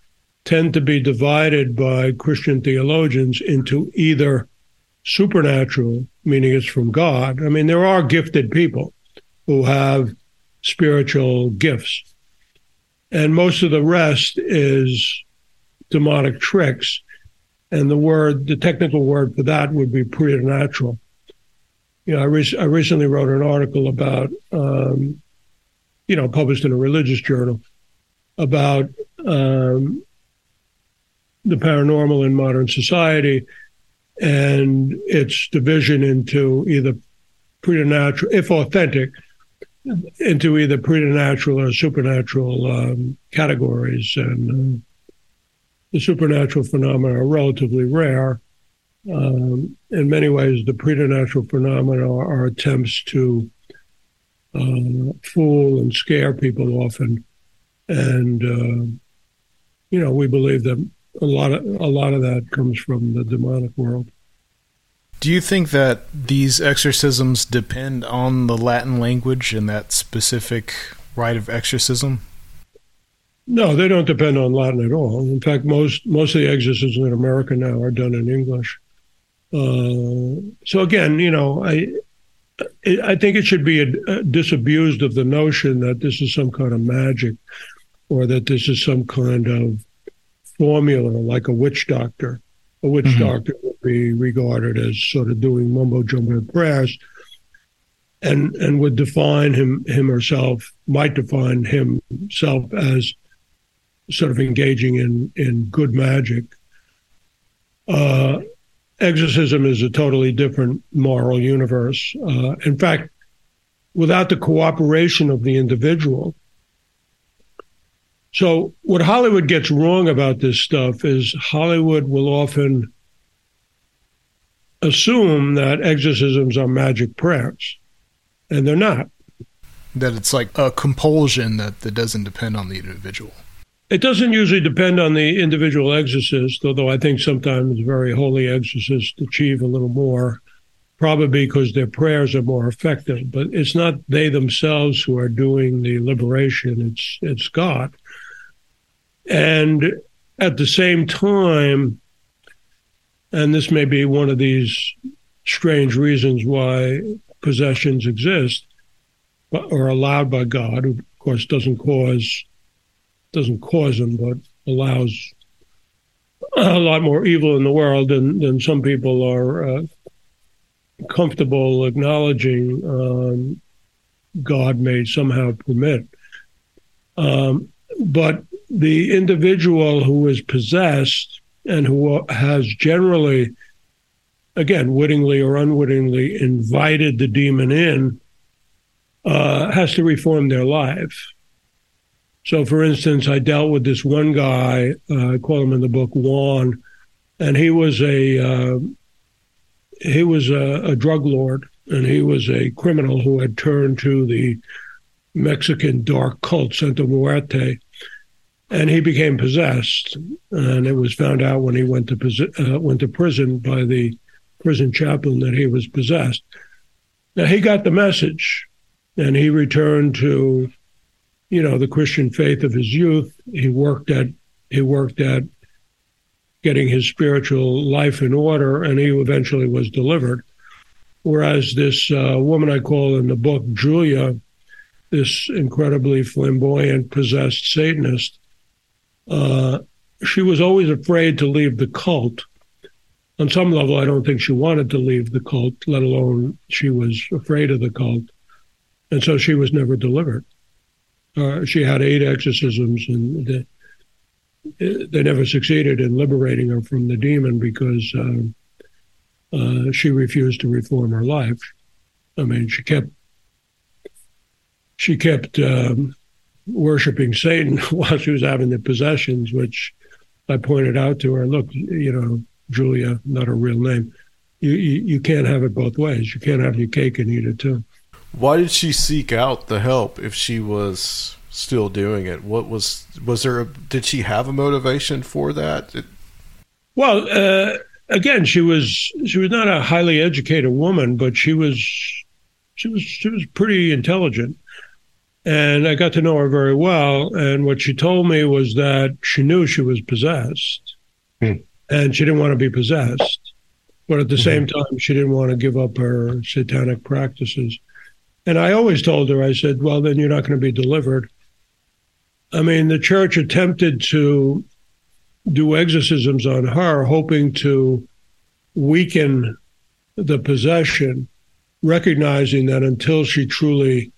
tend to be divided by Christian theologians into either supernatural, meaning it's from God. I mean, there are gifted people who have spiritual gifts, and most of the rest is demonic tricks. And the word, the technical word for that would be preternatural. You know, I, re- I recently wrote an article about, um, you know, published in a religious journal about um, the paranormal in modern society and its division into either preternatural, if authentic, into either preternatural or supernatural um, categories. And uh, the supernatural phenomena are relatively rare. Um, in many ways, the preternatural phenomena are, are attempts to uh, fool and scare people often. And, uh, you know, we believe that a lot of a lot of that comes from the demonic world. Do you think that these exorcisms depend on the Latin language and that specific rite of exorcism? No, they don't depend on Latin at all. In fact, most most of the exorcisms in America now are done in English. Uh, so again, you know, I I think it should be a, a disabused of the notion that this is some kind of magic, or that this is some kind of formula, like a witch doctor. A witch mm-hmm. doctor would be regarded as sort of doing mumbo-jumbo prayers, and and would define him him herself, might define himself as sort of engaging in, in good magic. Uh, exorcism is a totally different moral universe. Uh, in fact, without the cooperation of the individual. So what Hollywood gets wrong about this stuff is Hollywood will often assume that exorcisms are magic prayers, and they're not. That it's like a compulsion that, that doesn't depend on the individual. It doesn't usually depend on the individual exorcist, although I think sometimes very holy exorcists achieve a little more, probably because their prayers are more effective. But it's not they themselves who are doing the liberation, it's it's God. And at the same time, and this may be one of these strange reasons why possessions exist, or allowed by God, who of course doesn't cause doesn't cause them, but allows a lot more evil in the world than, than some people are uh, comfortable acknowledging um, God may somehow permit. Um, but the individual who is possessed and who has generally, again, wittingly or unwittingly invited the demon in, uh, has to reform their life. So, for instance, I dealt with this one guy, uh, I call him in the book Juan, and he was a uh, he was a, a drug lord, and he was a criminal who had turned to the Mexican dark cult Santa Muerte, and he became possessed. And it was found out when he went to uh, went to prison by the prison chaplain that he was possessed. Now he got the message, and he returned to, you know, the Christian faith of his youth. He worked at he worked at getting his spiritual life in order, and he eventually was delivered. Whereas this uh, woman I call in the book, Julia, this incredibly flamboyant, possessed Satanist, uh, she was always afraid to leave the cult. On some level, I don't think she wanted to leave the cult, let alone she was afraid of the cult. And so she was never delivered. Uh, she had eight exorcisms, and they, they never succeeded in liberating her from the demon because uh, uh, she refused to reform her life. I mean, she kept she kept um, worshiping Satan while she was having the possessions, which I pointed out to her. Look, you know, Julia, not her real name. You, you you can't have it both ways. You can't have your cake and eat it too. Why did she seek out the help if she was still doing it? What was was there? A, did she have a motivation for that? It, well, uh, again, she was she was not a highly educated woman, but she was she was she was pretty intelligent, And I got to know her very well. And what she told me was that she knew she was possessed hmm. and she didn't want to be possessed. But at the mm-hmm. same time, she didn't want to give up her satanic practices. And I always told her, I said, well, then you're not going to be delivered. I mean, the church attempted to do exorcisms on her, hoping to weaken the possession, recognizing that until she truly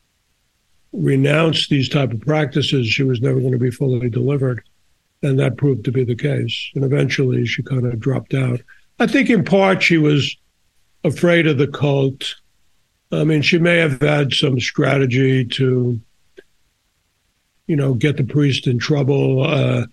renounced these type of practices, she was never going to be fully delivered. And that proved to be the case. And eventually she kind of dropped out. I think in part she was afraid of the cult. I mean, she may have had some strategy to, you know, get the priest in trouble. Uh,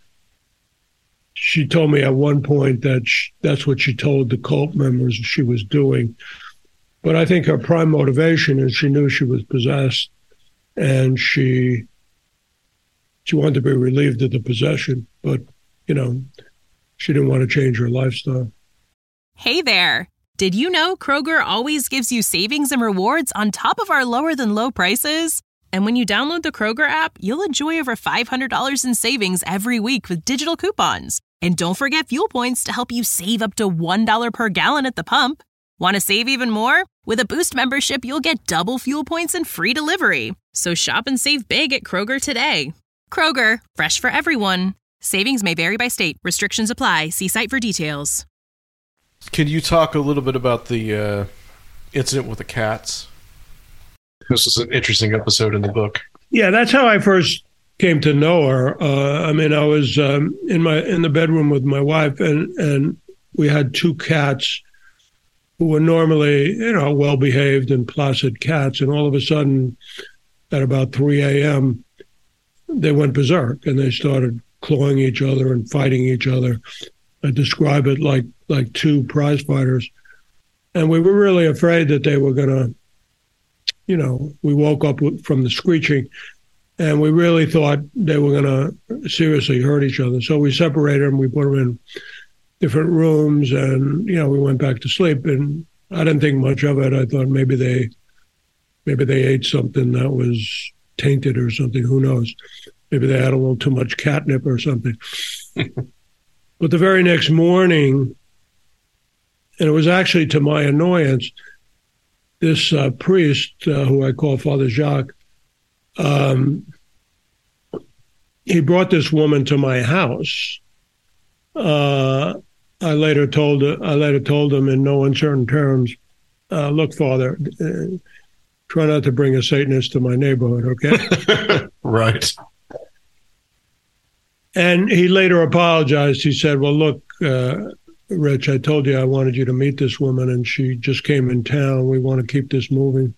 she told me at one point that she, that's what she told the cult members she was doing. But I think her prime motivation is she knew she was possessed. And she she wanted to be relieved of the possession, but, you know, she didn't want to change her lifestyle. Hey there. Did you know Kroger always gives you savings and rewards on top of our lower than low prices? And when you download the Kroger app, you'll enjoy over five hundred dollars in savings every week with digital coupons. And don't forget fuel points to help you save up to one dollar per gallon at the pump. Want to save even more? With a Boost membership, you'll get double fuel points and free delivery. So shop and save big at Kroger today. Kroger, fresh for everyone. Savings may vary by state. Restrictions apply. See site for details. Can you talk a little bit about the uh, incident with the cats? This is an interesting episode in the book. Yeah, that's how I first came to know her. Uh, I mean, I was um, in my in the bedroom with my wife, and, and we had two cats who were normally, you know, well-behaved and placid cats. And all of a sudden, at about three a.m., they went berserk and they started clawing each other and fighting each other. I describe it like like two prize fighters. And we were really afraid that they were going to, you know, we woke up from the screeching and we really thought they were going to seriously hurt each other. So we separated them, we put them in different rooms, and, you know, we went back to sleep. And I didn't think much of it. I thought maybe they, maybe they ate something that was tainted or something. Who knows? Maybe they had a little too much catnip or something. But the very next morning, and it was actually to my annoyance, this uh, priest, uh, who I call Father Jacques, um, he brought this woman to my house. Uh, I later told I later told him in no uncertain terms, uh, "Look, Father, uh, try not to bring a Satanist to my neighborhood, okay?" Right. And he later apologized. He said, "Well, look, uh, Rich, I told you I wanted you to meet this woman, and she just came in town. We want to keep this moving."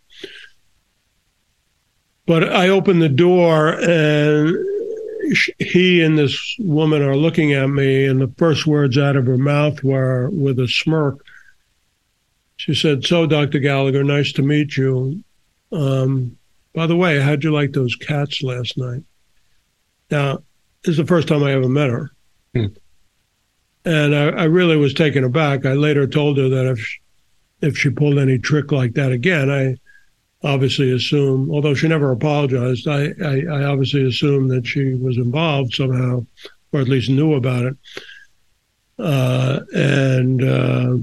But I opened the door, and he and this woman are looking at me, and the first words out of her mouth were with a smirk. She said, "So, Doctor Gallagher, nice to meet you. Um, by the way, how'd you like those cats last night?" Now, this is the first time I ever met her. Hmm. And I, I really was taken aback. I later told her that if she, if she pulled any trick like that again, I obviously assume, although she never apologized, I, I, I obviously assumed that she was involved somehow, or at least knew about it. Uh, and uh,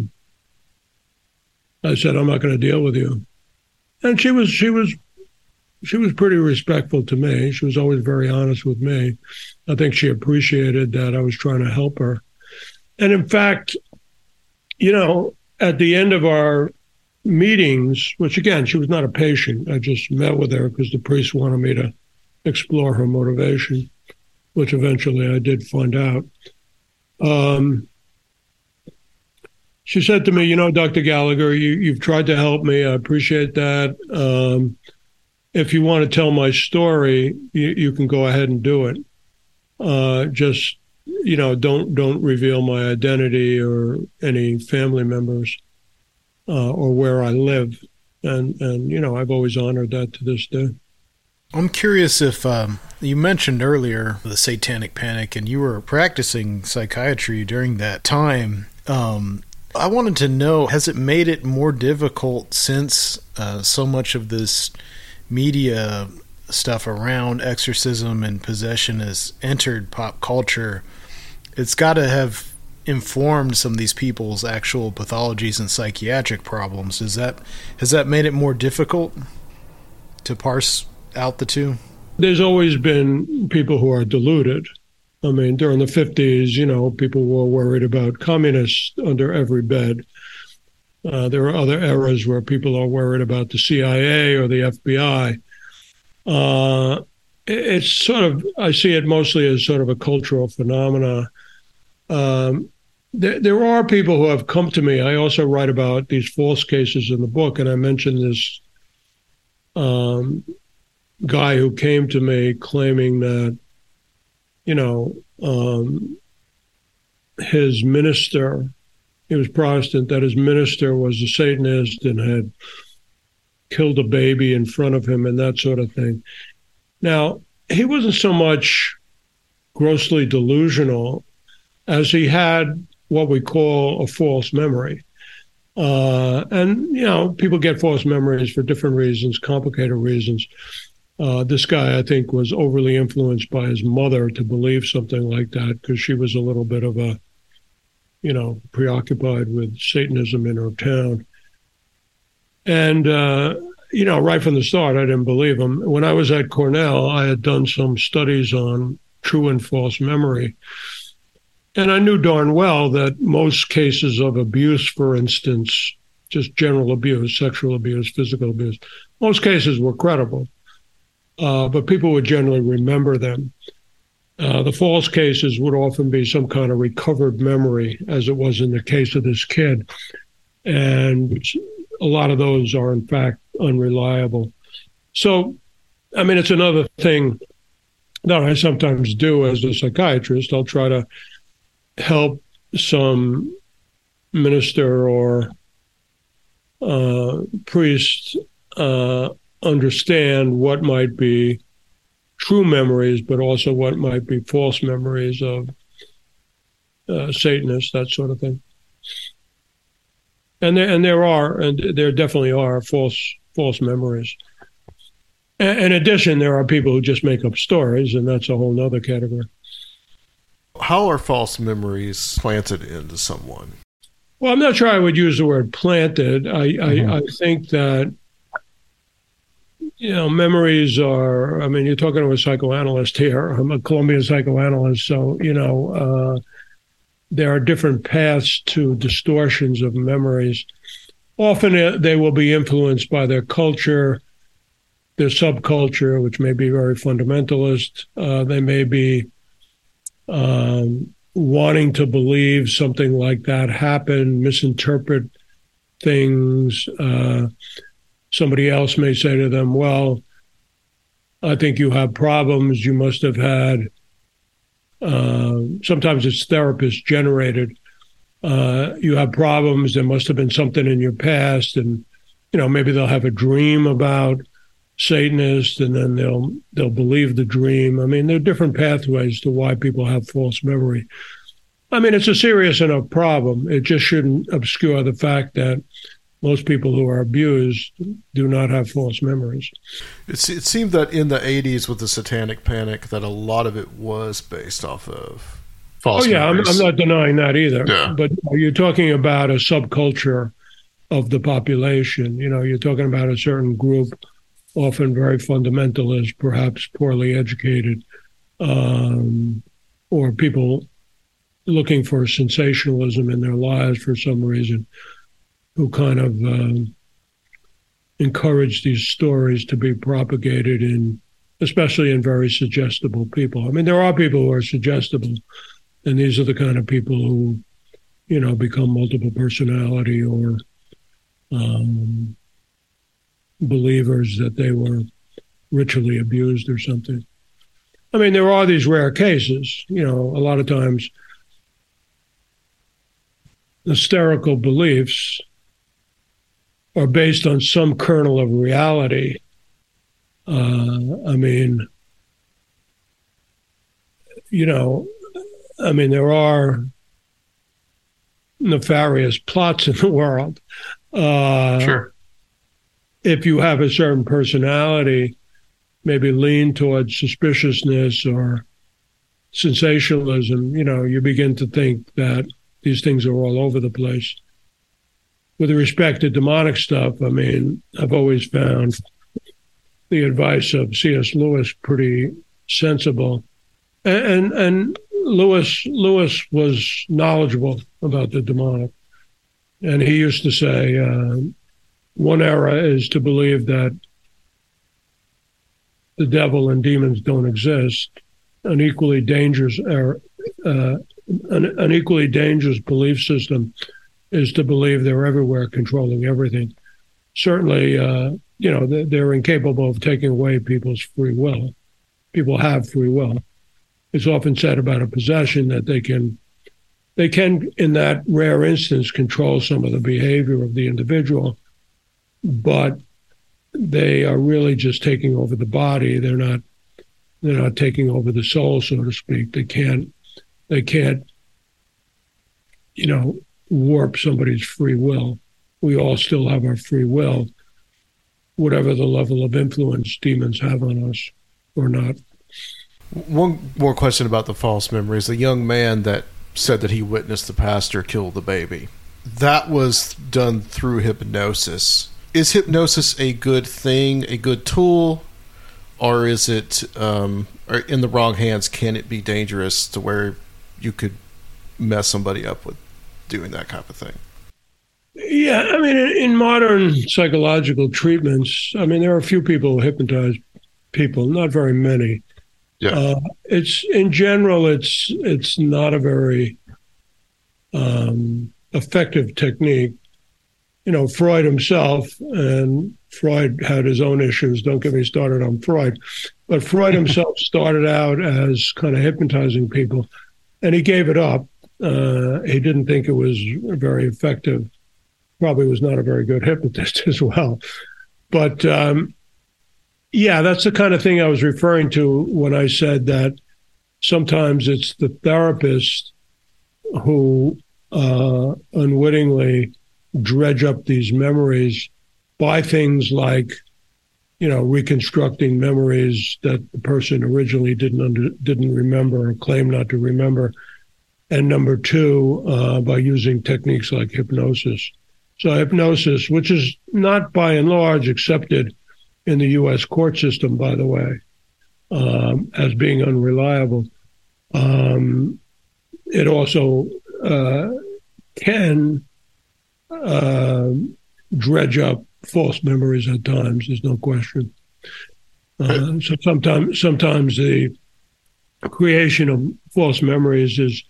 I said, "I'm not going to deal with you." And she was she was she was pretty respectful to me. She was always very honest with me. I think she appreciated that I was trying to help her. And in fact, you know, at the end of our meetings, which again, she was not a patient. I just met with her because the priest wanted me to explore her motivation, which eventually I did find out. Um, she said to me, "You know, Doctor Gallagher, you, you've tried to help me. I appreciate that. Um, if you want to tell my story, you, you can go ahead and do it. Uh, just, you know, don't don't reveal my identity or any family members uh, or where I live." And, and, you know, I've always honored that to this day. I'm curious if um, you mentioned earlier the satanic panic and you were practicing psychiatry during that time. Um, I wanted to know, has it made it more difficult since uh, so much of this media stuff around exorcism and possession has entered pop culture, it's got to have informed some of these people's actual pathologies and psychiatric problems. Is that has that made it more difficult to parse out the two? There's always been people who are deluded. I mean, during the fifties, you know, people were worried about communists under every bed. Uh, there are other eras where people are worried about the C I A or the F B I. Uh, it's sort of, I see it mostly as sort of a cultural phenomena. Um, there, there are people who have come to me. I also write about these false cases in the book, and I mentioned this um, guy who came to me claiming that, you know, um, his minister, he was Protestant, that his minister was a Satanist and had killed a baby in front of him and that sort of thing. Now, he wasn't so much grossly delusional as he had what we call a false memory. Uh, and, you know, people get false memories for different reasons, complicated reasons. Uh, this guy, I think, was overly influenced by his mother to believe something like that because she was a little bit of a, you know, preoccupied with Satanism in her town. And, uh, you know, right from the start, I didn't believe him. When I was at Cornell, I had done some studies on true and false memory. And I knew darn well that most cases of abuse, for instance, just general abuse, sexual abuse, physical abuse, most cases were credible. Uh, but people would generally remember them. Uh, the false cases would often be some kind of recovered memory, as it was in the case of this kid. And a lot of those are, in fact, unreliable. So, I mean, it's another thing that I sometimes do as a psychiatrist. I'll try to help some minister or uh, priest uh, understand what might be true memories, but also what might be false memories of uh, Satanists, that sort of thing. And there, and there are, and there definitely are false false memories. In addition, there are people who just make up stories, and that's a whole other category. How are false memories planted into someone? Well, I'm not sure I would use the word planted. I, mm-hmm. I, I think that, you know, memories are, I mean, you're talking to a psychoanalyst here. I'm a Columbian psychoanalyst, so, you know, uh, there are different paths to distortions of memories. Often they will be influenced by their culture, their subculture, which may be very fundamentalist. Uh, they may be um, wanting to believe something like that happened, misinterpret things. Uh, somebody else may say to them, well, I think you have problems. You must have had, uh, sometimes it's therapist generated. Uh, you have problems. There must have been something in your past. And, you know, maybe they'll have a dream about Satanists and then they'll they'll believe the dream. I mean, there are different pathways to why people have false memory. I mean, it's a serious enough problem. It just shouldn't obscure the fact that most people who are abused do not have false memories. It's, it seemed that in the eighties with the Satanic Panic that a lot of it was based off of false memories. Oh, yeah, I'm, I'm not denying that either. Yeah. But you're talking about a subculture of the population. You know, you're talking about a certain group, often very fundamentalist, perhaps poorly educated, um, or people looking for sensationalism in their lives for some reason, who kind of um, encourage these stories to be propagated in, especially in very suggestible people. I mean, there are people who are suggestible, and these are the kind of people who, you know, become multiple personality or um, believers that they were ritually abused or something. I mean, there are these rare cases. You know, a lot of times hysterical beliefs are based on some kernel of reality. Uh, I mean, you know, I mean, there are nefarious plots in the world. Uh, sure. If you have a certain personality, maybe lean towards suspiciousness or sensationalism, you know, you begin to think that these things are all over the place. With respect to demonic stuff, I mean, I've always found the advice of C S. Lewis pretty sensible. And and, and Lewis Lewis was knowledgeable about the demonic. And he used to say, uh, one error is to believe that the devil and demons don't exist. An equally dangerous error, uh, an, an equally dangerous belief system is to believe they're everywhere, controlling everything. Certainly, uh, you know, they're incapable of taking away people's free will. People have free will. It's often said about a possession that they can, they can, in that rare instance, control some of the behavior of the individual, but they are really just taking over the body. They're not, they're not taking over the soul, so to speak. They can't, they can't, you know, warp somebody's free will. We all still have our free will, whatever the level of influence demons have on us or not. One more question about the false memories. The young man that said that he witnessed the pastor kill the baby, that was done through hypnosis. Is hypnosis a good thing, a good tool, or is it, um, or in the wrong hands, can it be dangerous to where you could mess somebody up with doing that kind of thing? Yeah, I mean, in, in modern psychological treatments, I mean, there are a few people who hypnotize people, not very many. Yeah. Uh, it's in general, it's it's not a very um, effective technique. You know, Freud himself, and Freud had his own issues. Don't get me started on Freud, but Freud himself started out as kind of hypnotizing people, and he gave it up. Uh, he didn't think it was very effective. Probably was not a very good hypnotist as well. But um, yeah, that's the kind of thing I was referring to when I said that sometimes it's the therapist who uh, unwittingly dredge up these memories by things like, you know, reconstructing memories that the person originally didn't under, didn't remember or claimed not to remember. And number two, uh, by using techniques like hypnosis. So hypnosis, which is not by and large accepted in the U S court system, by the way, um, as being unreliable, um, it also uh, can uh, dredge up false memories at times. There's no question. Uh, so sometimes, sometimes the creation of false memories is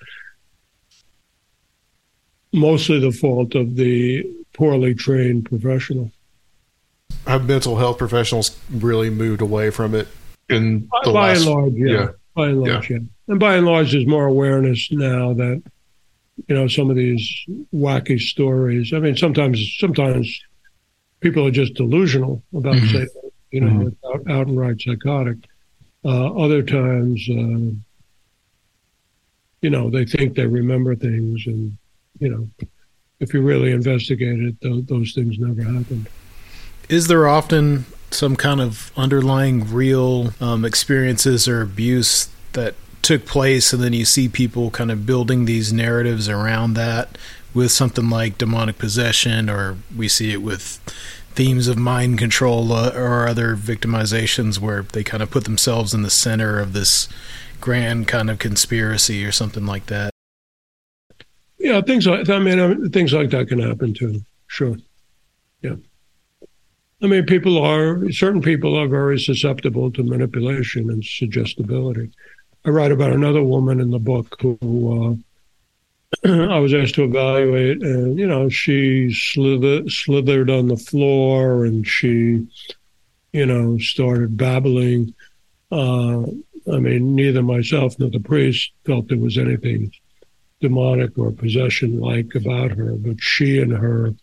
mostly the fault of the poorly trained professional. Have mental health professionals really moved away from it in the by last... and large, yeah. yeah. By and large, yeah. yeah. And by and large, there's more awareness now that, you know, some of these wacky stories. I mean, sometimes sometimes people are just delusional about mm-hmm. saying, you know, mm-hmm. out, out and right psychotic. Uh, other times, uh, you know, they think they remember things, and you know, if you really investigate it, th- those things never happened. Is there often some kind of underlying real um, experiences or abuse that took place, and then you see people kind of building these narratives around that with something like demonic possession, or we see it with themes of mind control uh, or other victimizations where they kind of put themselves in the center of this grand kind of conspiracy or something like that? Yeah, things like I mean, things like that can happen too. Sure. Yeah. I mean, people are, certain people are very susceptible to manipulation and suggestibility. I write about another woman in the book who uh, I was asked to evaluate, and, you know, she slithered, slithered on the floor, and she, you know, started babbling. Uh, I mean, neither myself nor the priest felt there was anything demonic or possession-like about her, but she and her, uh,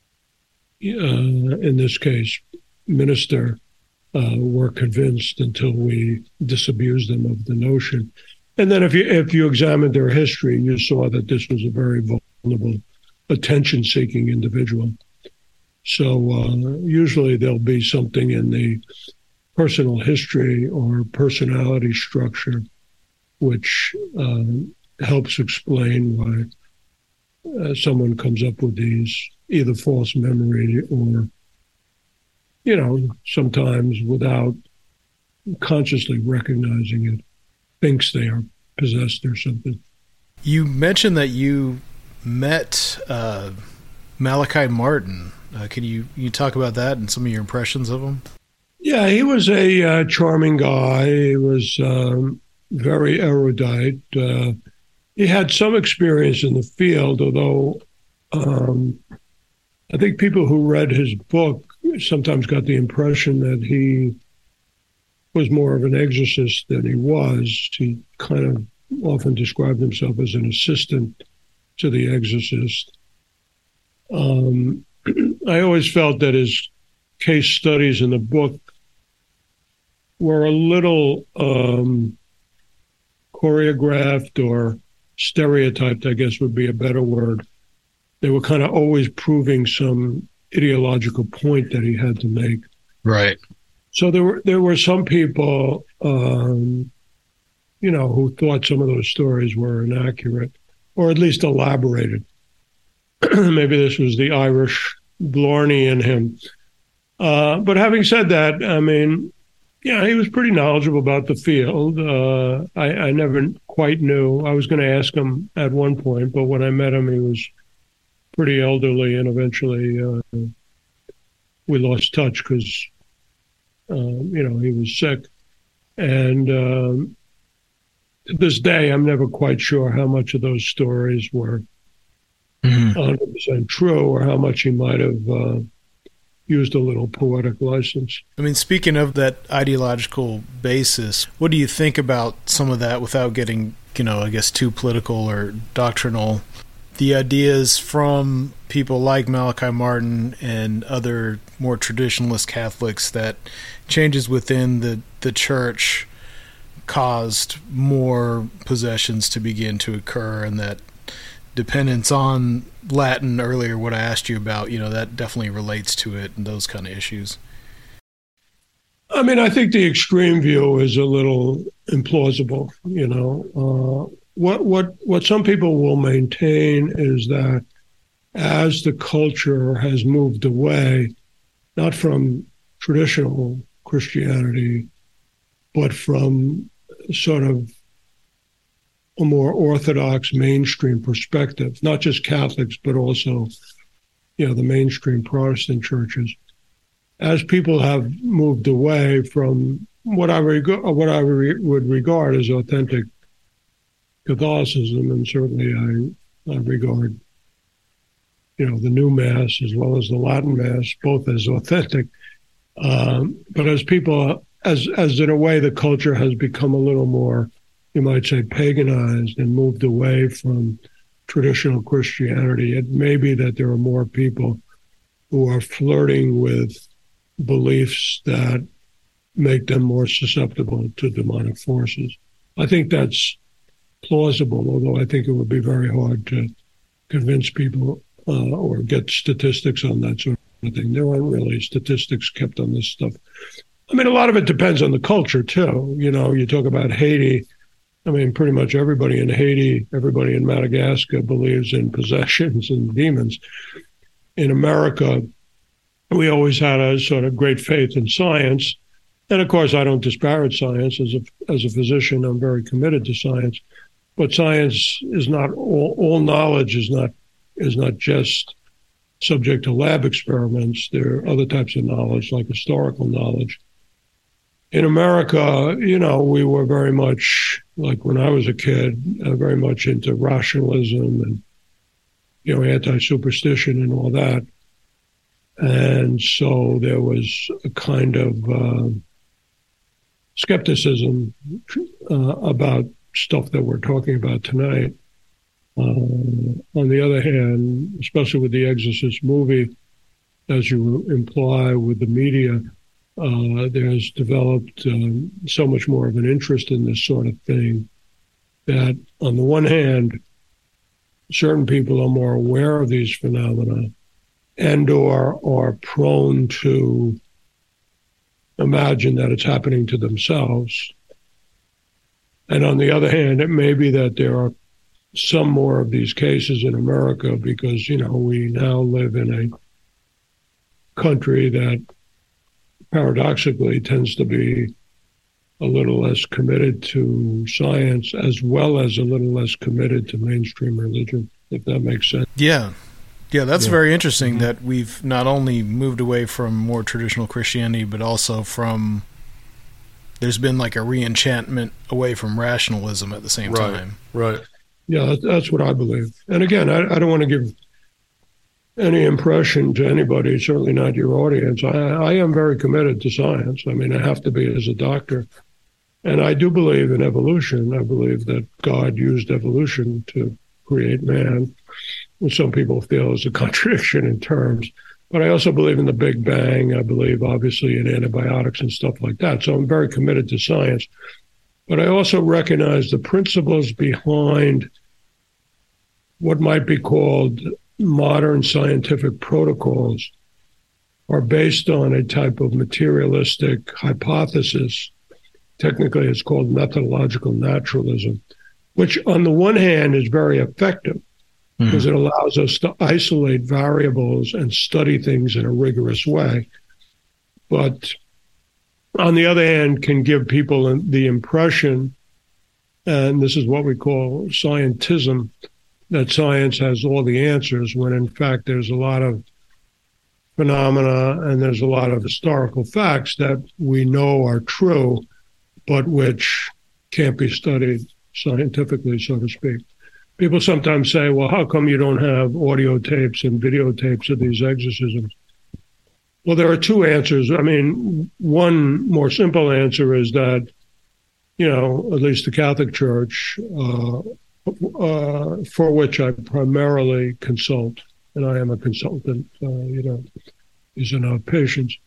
in this case, minister, uh, were convinced until we disabused them of the notion. And then if you if you examined their history, you saw that this was a very vulnerable, attention-seeking individual. So uh, usually there'll be something in the personal history or personality structure, which um, helps explain why uh, someone comes up with these either false memory or, you know, sometimes without consciously recognizing it, thinks they are possessed or something. You mentioned that you met uh, Malachi Martin. Uh, can you, you talk about that and some of your impressions of him? Yeah, he was a uh, charming guy. He was um, very erudite. Uh, he had some experience in the field, although um, I think people who read his book sometimes got the impression that he was more of an exorcist than he was. He kind of often described himself as an assistant to the exorcist. Um, I always felt that his case studies in the book were a little um, choreographed or stereotyped, I guess would be a better word. They were kind of always proving some ideological point that he had to make. Right. So there were there were some people, um, you know, who thought some of those stories were inaccurate, or at least elaborated. Maybe this was the Irish Blarney in him. Uh, but having said that, I mean, yeah, he was pretty knowledgeable about the field. Uh, I, I never quite knew. I was going to ask him at one point, but when I met him, he was pretty elderly, and eventually uh, we lost touch because, uh, you know, he was sick. And um, to this day, I'm never quite sure how much of those stories were mm-hmm. one hundred percent true or how much he might have uh, used a little poetic license. I mean, speaking of that ideological basis, what do you think about some of that without getting, you know, I guess too political or doctrinal? The ideas from people like Malachi Martin and other more traditionalist Catholics that changes within the, the church caused more possessions to begin to occur, and that dependence on Latin earlier, what I asked you about, you know, that definitely relates to it and those kind of issues. I mean, I think the extreme view is a little implausible, you know. Uh, what what what some people will maintain is that as the culture has moved away, not from traditional Christianity, but from sort of a more orthodox mainstream perspective, not just Catholics, but also, you know, the mainstream Protestant churches. As people have moved away from what I, reg- what I re- would regard as authentic Catholicism, and certainly I, I regard, you know, the new Mass as well as the Latin Mass, both as authentic. Um, but as people, as as in a way, the culture has become a little more, you might say, paganized and moved away from traditional Christianity. It may be that there are more people who are flirting with beliefs that make them more susceptible to demonic forces. I think that's plausible, although I think it would be very hard to convince people uh, or get statistics on that sort of thing. There aren't really statistics kept on this stuff. I mean, a lot of it depends on the culture, too. You know, you talk about Haiti. I mean, pretty much everybody in Haiti, everybody in Madagascar believes in possessions and demons. In America, we always had a sort of great faith in science. And of course, I don't disparage science. As a, as a physician, I'm very committed to science. But science is not, all, all knowledge is not, is not just subject to lab experiments. There are other types of knowledge, like historical knowledge. In America, you know, we were very much, like when I was a kid, uh, very much into rationalism and, you know, anti-superstition and all that. And so there was a kind of uh, skepticism uh, about stuff that we're talking about tonight. Uh, on the other hand, especially with the Exorcist movie, as you imply with the media, uh, there's developed um, so much more of an interest in this sort of thing that, on the one hand, certain people are more aware of these phenomena and or are prone to imagine that it's happening to themselves. And on the other hand, it may be that there are some more of these cases in America because, you know, we now live in a country that paradoxically tends to be a little less committed to science as well as a little less committed to mainstream religion, if that makes sense. Yeah. Yeah, that's Yeah. very interesting that we've not only moved away from more traditional Christianity, but also from, there's been like a re-enchantment away from rationalism at the same Right. time. Right. Yeah, that, that's what I believe. And again, I, I don't want to give any impression to anybody, certainly not your audience. I, I am very committed to science. I mean, I have to be as a doctor. And I do believe in evolution. I believe that God used evolution to create man, which some people feel is a contradiction in terms. But I also believe in the Big Bang. I believe, obviously, in antibiotics and stuff like that. So I'm very committed to science. But I also recognize the principles behind what might be called modern scientific protocols are based on a type of materialistic hypothesis. Technically, it's called methodological naturalism, which on the one hand is very effective because mm-hmm. it allows us to isolate variables and study things in a rigorous way. But on the other hand, can give people the impression, and this is what we call scientism, that science has all the answers, when in fact there's a lot of phenomena and there's a lot of historical facts that we know are true, but which can't be studied scientifically, so to speak. People sometimes say, well, how come you don't have audio tapes and videotapes of these exorcisms? Well, there are two answers. I mean, one more simple answer is that, you know, at least the Catholic Church, uh, uh, for which I primarily consult, and I am a consultant, uh, you know, these are not patients,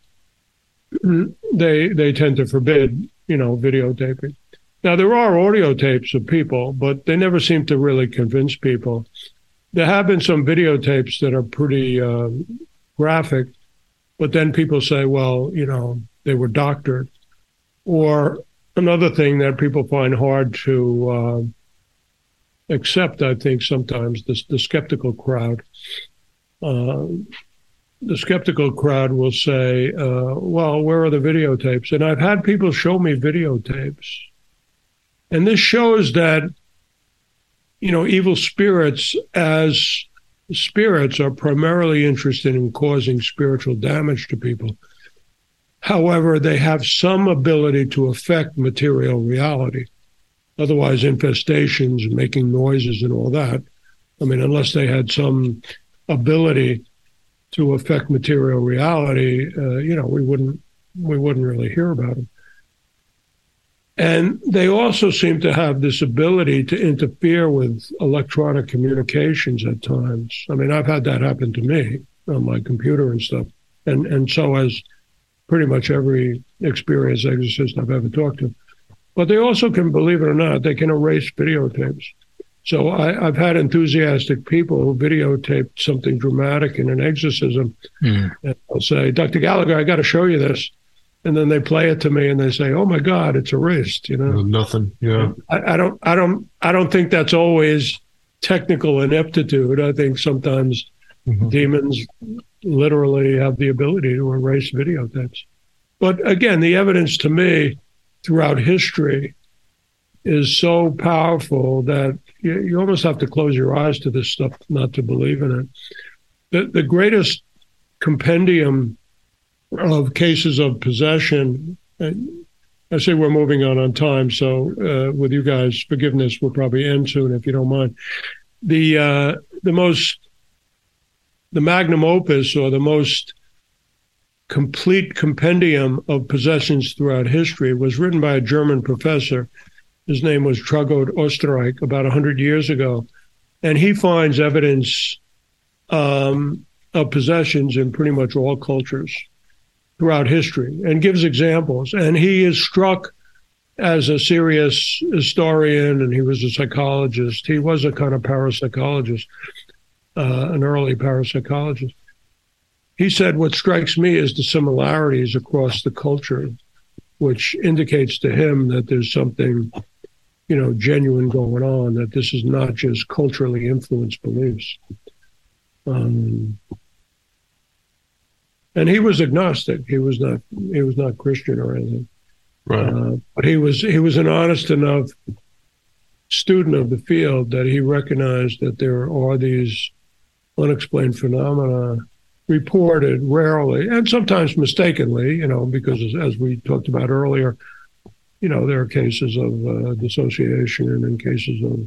they they tend to forbid, you know, videotaping. Now, there are audio tapes of people, but they never seem to really convince people. There have been some videotapes that are pretty uh, graphic, but then people say, well, you know, they were doctored. Or another thing that people find hard to uh, accept, I think, sometimes, the, the skeptical crowd. Uh, the skeptical crowd will say, uh, well, where are the videotapes? And I've had people show me videotapes. And this shows that, you know, evil spirits as spirits are primarily interested in causing spiritual damage to people. However, they have some ability to affect material reality. Otherwise, infestations and making noises and all that, I mean, unless they had some ability to affect material reality, uh, you know, we wouldn't we wouldn't really hear about them. And they also seem to have this ability to interfere with electronic communications at times. I mean, I've had that happen to me on my computer and stuff. And and so has pretty much every experienced exorcist I've ever talked to. But they also can, believe it or not, they can erase videotapes. So I, I've had enthusiastic people who videotaped something dramatic in an exorcism. Mm. And I'll say, Doctor Gallagher, I got to show you this. And then they play it to me and they say, oh my God, it's erased, you know. Nothing. Yeah. I, I don't I don't I don't think that's always technical ineptitude. I think sometimes mm-hmm. demons literally have the ability to erase videotapes. But again, the evidence to me throughout history is so powerful that you, you almost have to close your eyes to this stuff not to believe in it. The the greatest compendium of cases of possession, and I say we're moving on on time, so uh, with you guys' forgiveness, we'll probably end soon if you don't mind. The uh, the most, the magnum opus, or the most complete compendium of possessions throughout history, was written by a German professor. His name was Traugott Oesterreich, about one hundred years ago, and he finds evidence um, of possessions in pretty much all cultures throughout history, and gives examples. And he is struck, as a serious historian, and he was a psychologist. He was a kind of parapsychologist, uh, an early parapsychologist. he said, what strikes me is the similarities across the culture, which indicates to him that there's something, you know, genuine going on, that this is not just culturally influenced beliefs. Um, and he was agnostic. He was not, he was not Christian or anything. Right. Uh, but he was, he was an honest enough student of the field that he recognized that there are these unexplained phenomena reported rarely and sometimes mistakenly, you know, because as, as we talked about earlier, you know, there are cases of uh, dissociation and cases of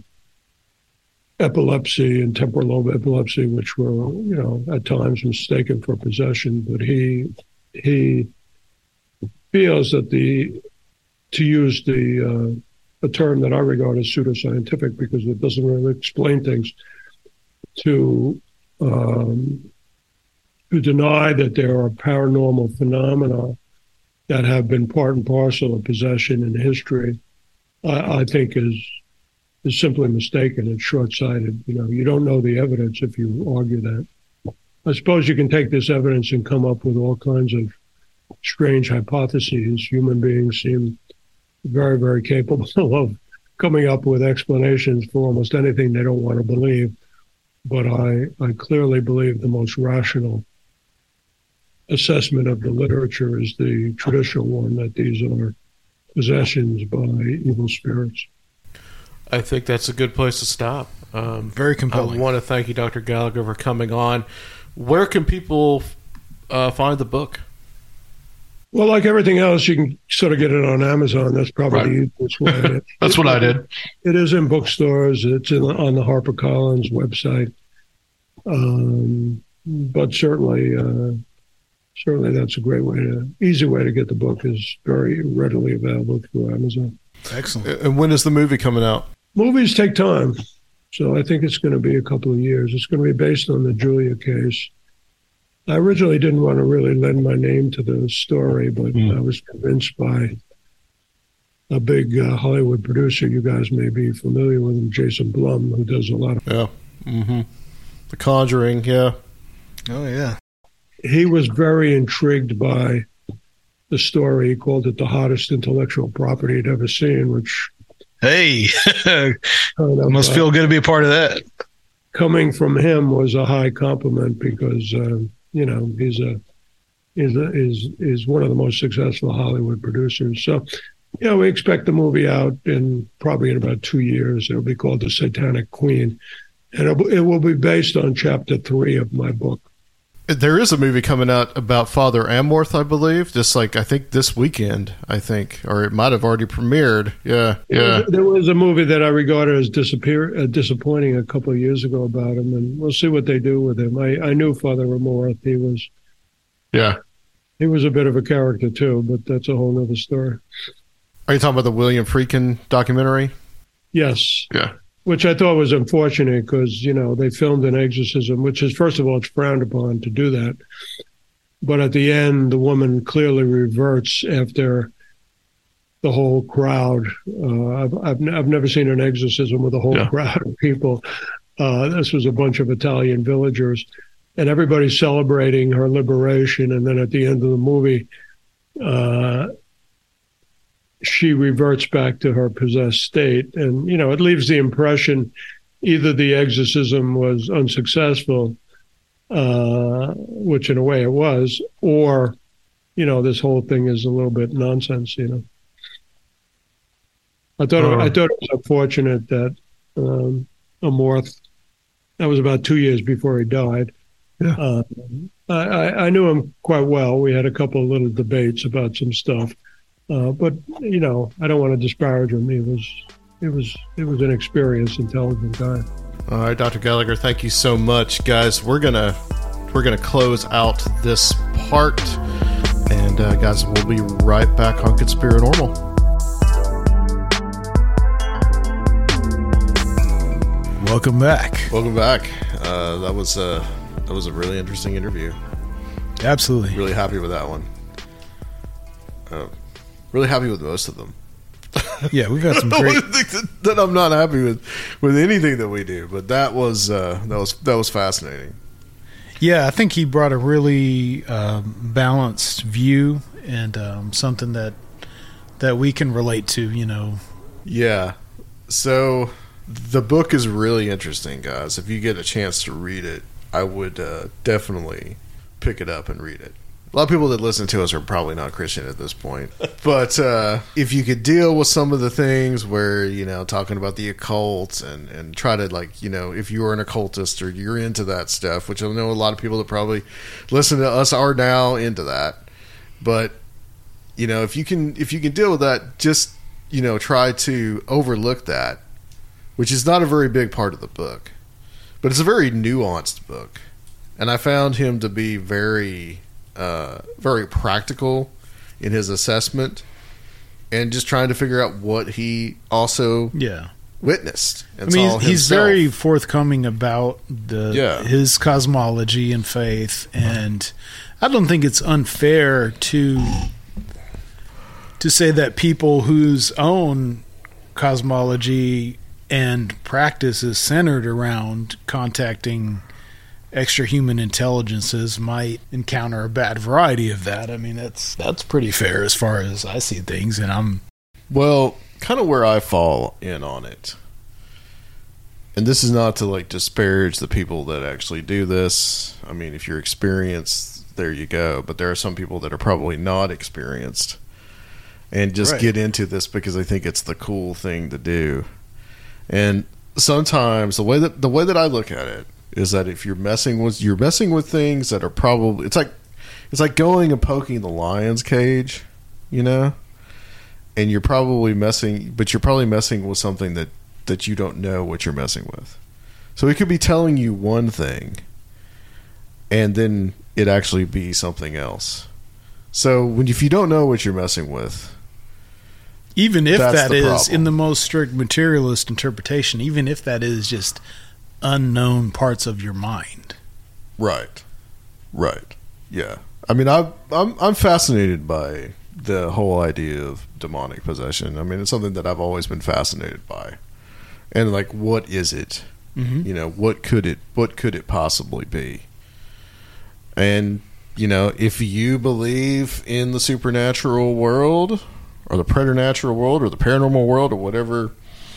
epilepsy and temporal lobe epilepsy, which were, you know, at times mistaken for possession. But he he feels that the, to use the uh, a term that I regard as pseudoscientific because it doesn't really explain things, to um, to deny that there are paranormal phenomena that have been part and parcel of possession in history, I, I think is is simply mistaken and short-sighted. You know, you don't know the evidence if you argue that. I suppose you can take this evidence and come up with all kinds of strange hypotheses. Human beings seem very, very capable of coming up with explanations for almost anything they don't want to believe. But I, I clearly believe the most rational assessment of the literature is the traditional one, that these are possessions by evil spirits. I think that's a good place to stop. Um, Very compelling. I want to thank you, Doctor Gallagher, for coming on. Where can people uh, find the book? Well, like everything else, you can sort of get it on Amazon. That's probably right. The easiest way. That's what I did. It is in bookstores. It's in, on the HarperCollins website. Um, but certainly... Uh, Certainly, that's a great way to, easy way to get the book, is very readily available through Amazon. Excellent. And when is the movie coming out? Movies take time. So I think it's going to be a couple of years. It's going to be based on the Julia case. I originally didn't want to really lend my name to the story, but mm. I was convinced by a big uh, Hollywood producer, you guys may be familiar with him, Jason Blum, who does a lot of... Yeah. Mm-hmm. The Conjuring, yeah. Oh, yeah. He was very intrigued by the story. He called it the hottest intellectual property he'd ever seen, which... Hey, kind of, must uh, feel good to be a part of that. Coming from him was a high compliment because, uh, you know, he's a is a, is is one of the most successful Hollywood producers. So, you know, we expect the movie out in probably in about two years. It'll be called The Satanic Queen, and it, it will be based on chapter three of my book. There is a movie coming out about Father Amorth, I believe, just like I think this weekend, I think, or it might have already premiered. Yeah, yeah. There was a movie that I regarded as disappear, uh, disappointing a couple of years ago about him, and we'll see what they do with him. I, I knew Father Amorth. He was, yeah, he was a bit of a character too, but that's a whole other story. Are you talking about the William Friedkin documentary? Yes. Yeah. Which I thought was unfortunate because, you know, they filmed an exorcism, which is, first of all, it's frowned upon to do that. But at the end, the woman clearly reverts after the whole crowd. Uh, I've, I've, I've never seen an exorcism with a whole yeah. crowd of people. Uh, this was a bunch of Italian villagers, and everybody's celebrating her liberation. And then at the end of the movie, uh, she reverts back to her possessed state. And, you know, it leaves the impression either the exorcism was unsuccessful, uh, which in a way it was, or, you know, this whole thing is a little bit nonsense, you know. I thought, uh, I thought it was unfortunate that um, Amorth, that was about two years before he died. Yeah. Uh, I, I knew him quite well. We had a couple of little debates about some stuff. Uh, but, you know, I don't want to disparage him. He was, it was, it was an experienced, intelligent guy. All right, Doctor Gallagher, thank you so much, guys. We're gonna, we're gonna close out this part, and uh, guys, we'll be right back on Conspiranormal. Welcome back. Welcome back. Uh, that was a, that was a really interesting interview. Absolutely. Really happy with that one. Uh, Really happy with most of them. Yeah, we've had some great. that, that I'm not happy with with anything that we do, but that was uh, that was that was fascinating. Yeah, I think he brought a really um, balanced view and um, something that that we can relate to, you know. Yeah. So the book is really interesting, guys. If you get a chance to read it, I would uh, definitely pick it up and read it. A lot of people that listen to us are probably not Christian at this point. But uh, if you could deal with some of the things where, you know, talking about the occult and, and try to, like, you know, if you are an occultist or you're into that stuff, which I know a lot of people that probably listen to us are now into that. But, you know, if you can if you can deal with that, just, you know, try to overlook that, which is not a very big part of the book. But it's a very nuanced book. And I found him to be very... Uh, very practical in his assessment and just trying to figure out what he also yeah. witnessed. I mean, he's, he's very forthcoming about the yeah. his cosmology and faith, and I don't think it's unfair to to say that people whose own cosmology and practice is centered around contacting extra human intelligences might encounter a bad variety of that. I mean, that's that's pretty fair as far as I see things, and I'm well, kind of where I fall in on it. And this is not to like disparage the people that actually do this. I mean, if you're experienced, there you go. But there are some people that are probably not experienced and just right. get into this because they think it's the cool thing to do. And sometimes the way that the way that I look at it is that if you're messing with you're messing with things that are probably it's like it's like going and poking the lion's cage, you know, and you're probably messing, but you're probably messing with something that that you don't know what you're messing with. So it could be telling you one thing, and then it actually be something else. So when if you don't know what you're messing with, even if that is problem. in the most strict materialist interpretation, even if that is just unknown parts of your mind. Right. Right. Yeah. I mean, I, I'm I'm fascinated by the whole idea of demonic possession. I mean, it's something that I've always been fascinated by. And like, what is it? Mm-hmm. You know, what could it what could it possibly be? And, you know, if you believe in the supernatural world or the preternatural world or the paranormal world or whatever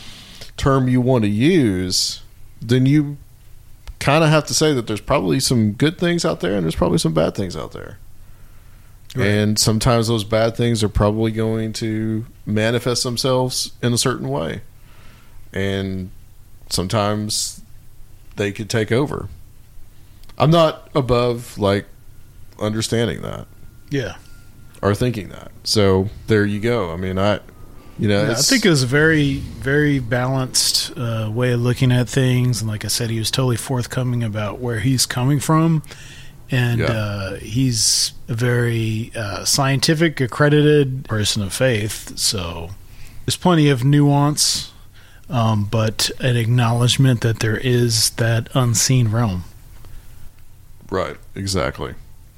term you want to use, then you kind of have to say that there's probably some good things out there and there's probably some bad things out there. Right. And sometimes those bad things are probably going to manifest themselves in a certain way. And sometimes they could take over. I'm not above, like, understanding that. Yeah. Or thinking that. So there you go. I mean, I... You know, yeah, I think it was a very, very balanced uh, way of looking at things. And like I said, he was totally forthcoming about where he's coming from. And yeah. uh, he's a very uh, scientific, accredited person of faith. So there's plenty of nuance, um, but an acknowledgement that there is that unseen realm. Right, exactly.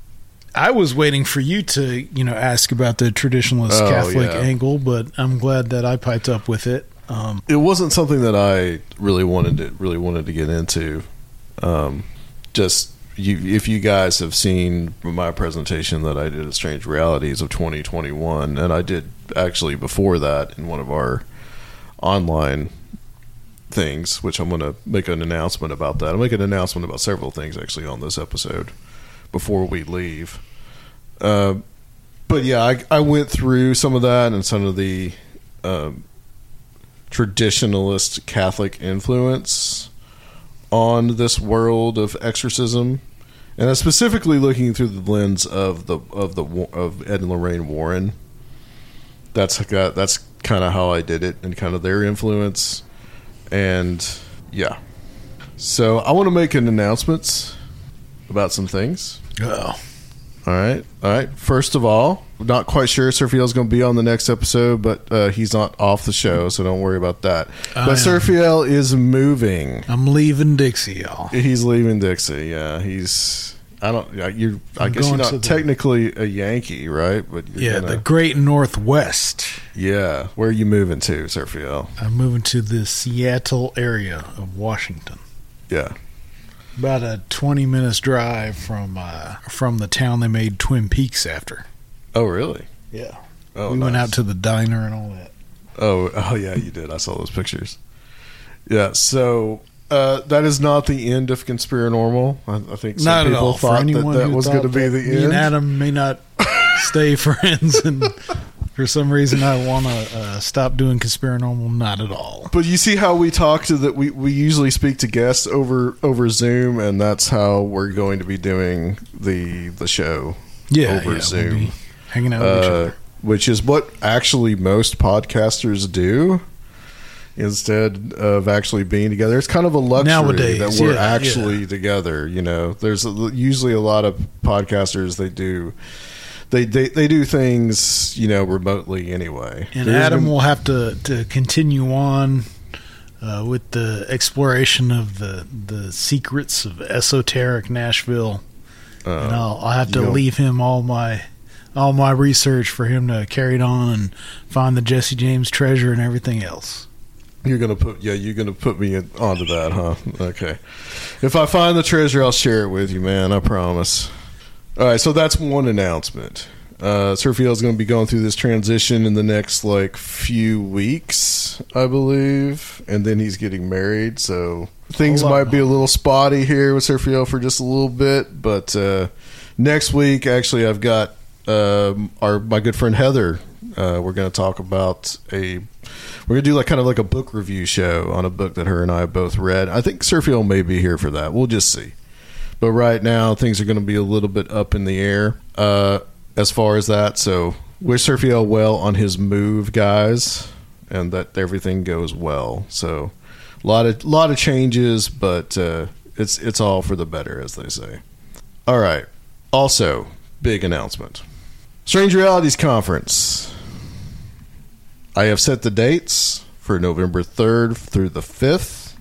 I was waiting for you to, you know, ask about the traditionalist oh, Catholic yeah. angle, but I'm glad that I piped up with it. Um, it wasn't something that I really wanted to really wanted to get into. Um, just you, if you guys have seen my presentation that I did at Strange Realities of twenty twenty-one, and I did actually before that in one of our online things, which I'm going to make an announcement about that. I'll make an announcement about several things actually on this episode before we leave. Uh, but yeah, I, I went through some of that and some of the um, traditionalist Catholic influence on this world of exorcism, and I'm specifically looking through the lens of the of the of Ed and Lorraine Warren. That's that's kind of how I did it, and kind of their influence, and yeah. So I want to make an announcement about some things. Oh. All right. All right. First of all, not quite sure if Serfiel's going to be on the next episode, but uh, he's not off the show, so don't worry about that. I but am. Serfiel is moving. I'm leaving Dixie, y'all. He's leaving Dixie. Yeah, he's. I don't. You. I I'm guess you're going not to the- technically a Yankee, right? But you're Yeah, gonna- the Great Northwest. Yeah. Where are you moving to, Serfiel? I'm moving to the Seattle area of Washington. Yeah. About a twenty minutes drive from uh, from the town they made Twin Peaks after. Oh, really? Yeah. Oh, we nice. went out to the diner and all that. Oh, oh yeah, you did. I saw those pictures. Yeah, so uh, that is not the end of Conspiranormal. I, I think some Not at people all. For thought anyone that that who was thought going to be that the me end. and Adam may not stay friends, and for some reason I want to uh, stop doing Conspiranormal. Not at all. But you see how we talk to that we, we usually speak to guests over over Zoom, and that's how we're going to be doing the the show Yeah, over yeah, Zoom. We'll be hanging out with each Uh, other. which is what actually most podcasters do instead of actually being together. It's kind of a luxury Nowadays, that we're yeah, actually yeah. together. You know, there's a, usually a lot of podcasters they do they they, they do things, you know, remotely anyway. And There's Adam been- will have to, to continue on uh, with the exploration of the the secrets of esoteric Nashville. uh, and I'll, I'll have to you know- leave him all my all my research for him to carry it on and find the Jesse James treasure and everything else. You're gonna put yeah, you're gonna put me in, onto that, huh? Okay. If I find the treasure, I'll share it with you, man. I promise. All right, so that's one announcement. Uh, Surfiel's going to be going through this transition in the next like few weeks, I believe, and then he's getting married. So things Hold on, might be a little spotty here with Surfiel for just a little bit, but uh, next week, actually, I've got uh, our my good friend Heather. Uh, we're going to talk about a. We're going to do like kind of like a book review show on a book that her and I both read. I think Surfiel may be here for that. We'll just see. But right now, things are going to be a little bit up in the air uh, as far as that. So wish Surfiel well on his move, guys, and that everything goes well. So a lot of lot of changes, but uh, it's it's all for the better, as they say. All right. Also, big announcement: Strange Realities Conference. I have set the dates for November third through the fifth,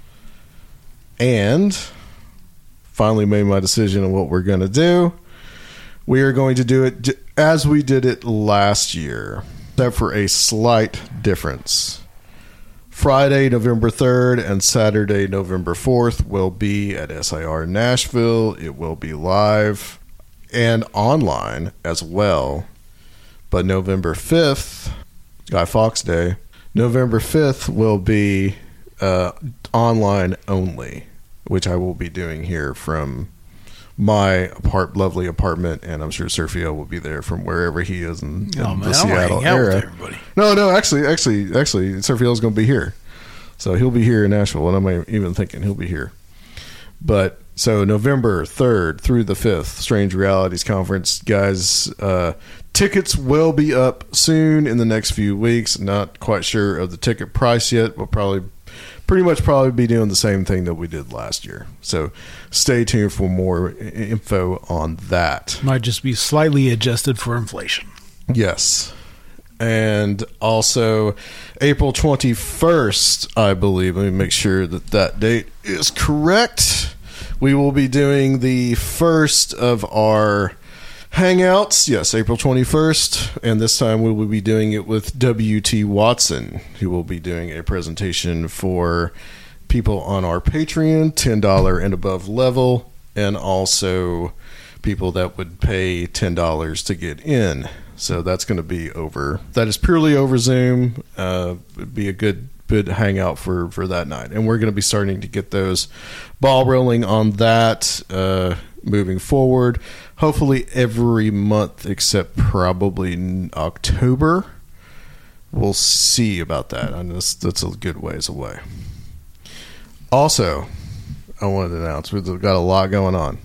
and finally made my decision on what we're going to do. We are going to do it as we did it last year, except for a slight difference. Friday, November third and Saturday, November fourth will be at S I R Nashville. It will be live and online as well. But November fifth, Guy Fawkes Day, November fifth will be uh, online only, which I will be doing here from my apart- lovely apartment, and I'm sure Surfiel will be there from wherever he is in, in Oh, man, the I wanna Seattle hang out with area. everybody. No, no, actually, actually, actually, Surfiel's going to be here, so he'll be here in Nashville, and I'm even thinking he'll be here. But so November third through the fifth, Strange Realities Conference, guys. Uh, tickets will be up soon in the next few weeks. Not quite sure of the ticket price yet. We'll probably, pretty much, probably be doing the same thing that we did last year. So stay tuned for more i- info on that. Might just be slightly adjusted for inflation. Yes. And also April twenty-first, I believe. Let me make sure that that date is correct. We will be doing the first of our hangouts. Yes, April twenty-first. And this time we will be doing it with W T Watson, who will be doing a presentation for people on our Patreon, ten dollars and above level, and also people that would pay ten dollars to get in. So that's going to be over. That is purely over Zoom. Uh, it'd be a good, good hangout for, for that night. And we're going to be starting to get those ball rolling on that uh, moving forward. Hopefully every month except probably in October. We'll see about that. I know that's, that's a good ways away. Also, I wanted to announce we've got a lot going on.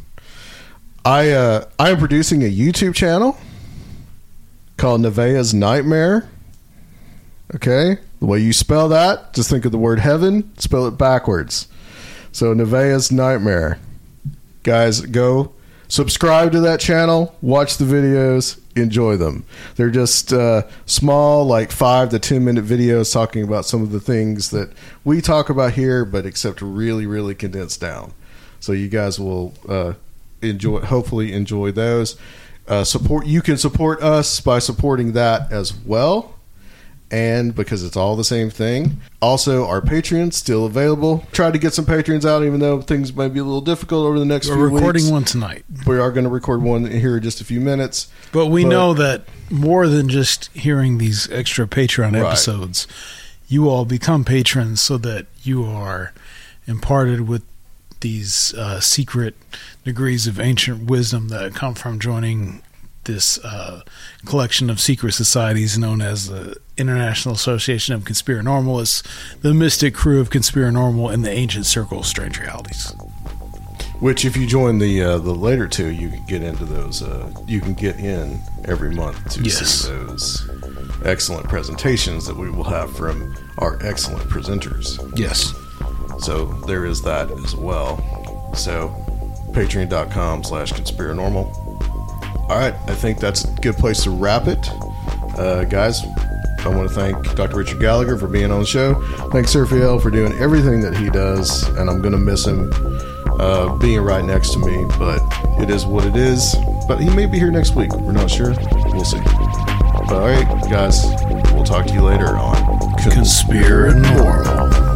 I uh, I am producing a YouTube channel called Nevaeh's Nightmare. Okay? The way you spell that, just think of the word heaven, spell it backwards. So Nevaeh's Nightmare. Guys, go subscribe to that channel, watch the videos, enjoy them. They're just uh, small, like five to ten minute videos talking about some of the things that we talk about here, but except really, really condensed down. So you guys will uh, enjoy, hopefully enjoy those. Uh, support. You can support us by supporting that as well. and because it's all the same thing. Also, our Patreon's still available. Try to get some Patreons out, even though things might be a little difficult over the next We're few weeks. We're recording one tonight. We are going to record one here in just a few minutes. But we but, know that more than just hearing these extra Patreon right. episodes, you all become patrons so that you are imparted with these uh, secret degrees of ancient wisdom that come from joining this uh, collection of secret societies known as the International Association of Conspiranormalists, the mystic crew of Conspiranormal, and the ancient circle of strange realities. Which, if you join the uh, the later two, you can get into those. Uh, you can get in every month to yes. see those excellent presentations that we will have from our excellent presenters. Yes. So there is that as well. So patreon.com slash conspiranormal. All right, I think that's a good place to wrap it. Uh, guys, I want to thank Doctor Richard Gallagher for being on the show. Thanks Seraphiel for doing everything that he does, and I'm going to miss him uh, being right next to me, but it is what it is. But he may be here next week. We're not sure. We'll see. But all right, guys, we'll talk to you later on Conspiranormal.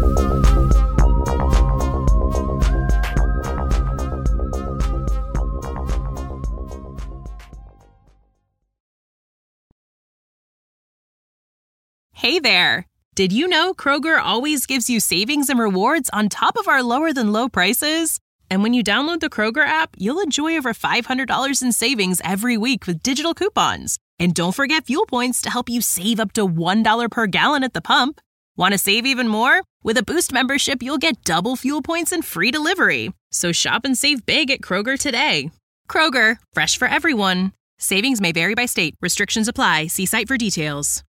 Hey there! Did you know Kroger always gives you savings and rewards on top of our lower-than-low prices? And when you download the Kroger app, you'll enjoy over five hundred dollars in savings every week with digital coupons. And don't forget fuel points to help you save up to one dollar per gallon at the pump. Want to save even more? With a Boost membership, you'll get double fuel points and free delivery. So shop and save big at Kroger today. Kroger, fresh for everyone. Savings may vary by state. Restrictions apply. See site for details.